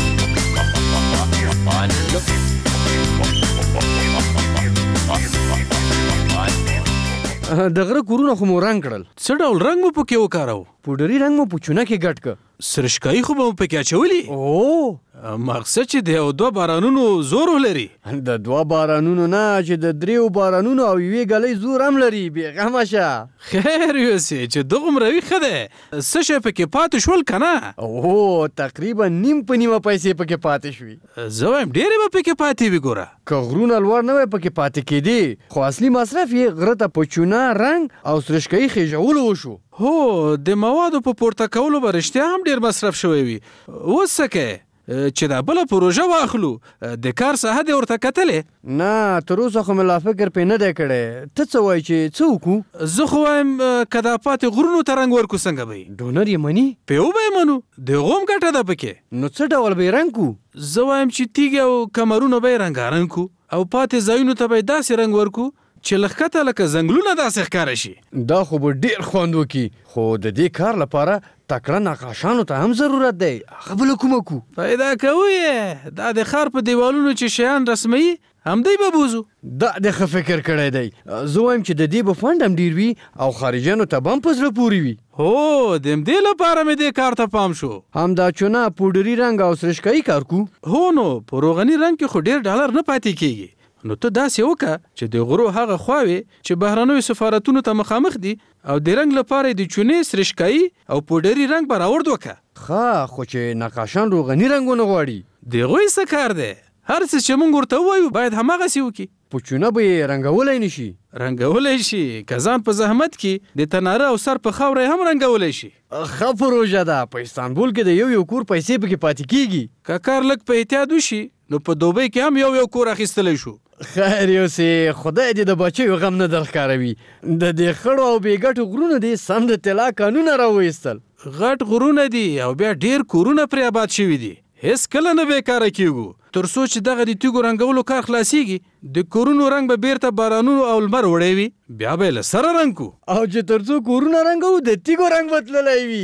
د غره کورونه خو مو رنګ کړل. څه ډول رنګ مو پکې وکاروو؟ پوډري رنګ مو په چونه کې ګډ که. سرشکایي خو به مو پکې اچولي. او مقصد چې د یو 2 بارانونو زور ولري. د 2 بارانونو نه چې د 3 بارانونو او 1 ګلۍ زور هم لري. بېغمه شه. خیر یوسې چې دغومره وي ښه دی. څه شی پکې پاتې شول که نه؟ او تقریبا نیم په نیمه پیسې پکې پاتې شوي. زه وایم ډېرې به پکې پاتې وي. ګوره که غرونه لوړ نه وی پکې پاتې کېدې خو اصلي مصرف یې غره ته په چونه رنګ او سرشکایي خېژولو وشو. هو د موادو په پورته کولو به رښتیا هم ډېر مصرف شوی وي. اوس څه کوې چې دا بله پروژه واخلو؟ د کار ساحه دې ورته کتلې؟ نه تر اوسه خو مې لا فکر پې نه دی کړی. ته څه وایې چې څه وکړو؟ زه خو وایم که دا پاتې غرونو ته رنګ ورکو څنګه به وي؟ ډونر یې مني؟ پې به یې منو. د هغو هم ګټه ده پکې. نو څه ډول به یې رنګ کړو؟ زه وایم چې تیږې او کمرونه به یې رنګارنګ کړو او پاتې ځایونو ته به یې داسې رنګ ورکو چې له ښکته لکه ځنګلونه داسې ښکاره شي. دا خو به ډېر خوند وکړي خو د دې کار لپاره تکړه نقاشانو ته هم ضرورت دی. هغه به له کومه کړو؟ پیدا کوو یې. دا د ښار په دیوالونو چې شیان رسموي همدی به بوزو. دا د ښه فکر کړی دی. زه وایم چې د دې به فنډ هم ډېر وي او خارجیانو ته به هم په زړه پورې وي. هو د همدې لپاره مې دې کار ته پام شو. همدا چونه پوډري رنګ او سرشکایي کار کو؟ هو نو په روغني رنګ کې خو ډېر ډالر نه پاتې کېږي. نو ته داسې وکړه چې د غرو هغه خواوې چې بهرنیو سفارتونو ته مخامخ دي او د رنګ لپاره د چونې سرشکایي او پوډري رنګ به راوړد وکړه. ښه خو چې نقاشان روغني رنګونه غواړي د هغوی څه کار دی؟ هر څه چې موږ ورته ووایو باید هماغسې وکړي. په چونه به یې رنګولی نه شي؟ رنګولی شي که ځان په زحمت کې د تناره او سر په خاوره هم رنګولی شي. ښه پروژه ده. په استانبول کې د یو کور پیسې پکې پاتې کېږي. که کار لږ په احتیاط وشي نو په دوبۍ کې هم یو کور اخیستلی شو. خیر یوسې خدای دې د بچیو غم نه درښکاروي. د دې خړو او بې ګټو غرونو دې سم د طلا کانونه راوایستل. غټ غرونه دي او بیا ډېر کورونه پرې آباد شوي دي. هیڅ کله نه بیکاره کېږو. تر څو چې دغه د تیږو رنګولو کار خلاصيږي د کورونو رنګ به بیرته بارانونو او لمر وړي بیا به له سره رنګ کو او چې تر څو کورونه رنګو د تیږو رنګ بدللای وي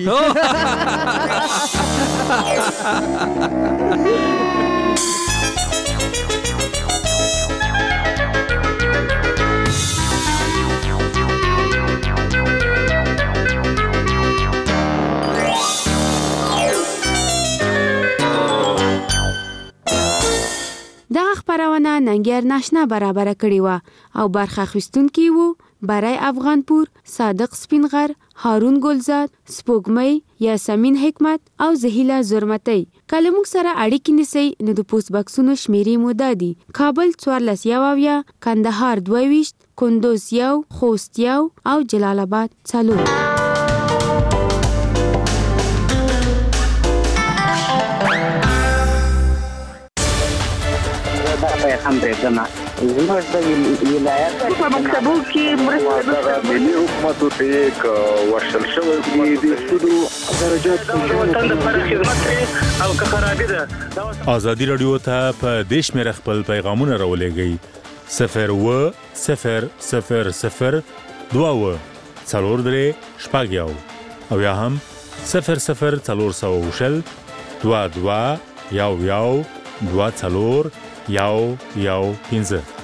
دغه خبرونه ننګیار ناشنا برابر کړی و او برخه اخیستونکي وو برای افغانپور، صادق سپینغر، هارون ګلزاد، سپوږمۍ، یاسمین حکمت او زهیله زرمتی. کله موږ سره اړیکې نیسئ نو د پوسټ باکسونو شمیرې مو دا دي: کابل 14 کندهار 22 کندوز 1 خوست 1 او جلال آباد 4. هم برېښنا زموږ د ولایت په مکتبو کې مرسته ملي حکومت ته یک ورشل شوی د سودو درجات او خرابې ده. ازادي رادیو ته په دیش مې خپل پیغامونه راولېږئ 01000 2 شپږ او یا هم 00400 22 11 2 4 1 1 5.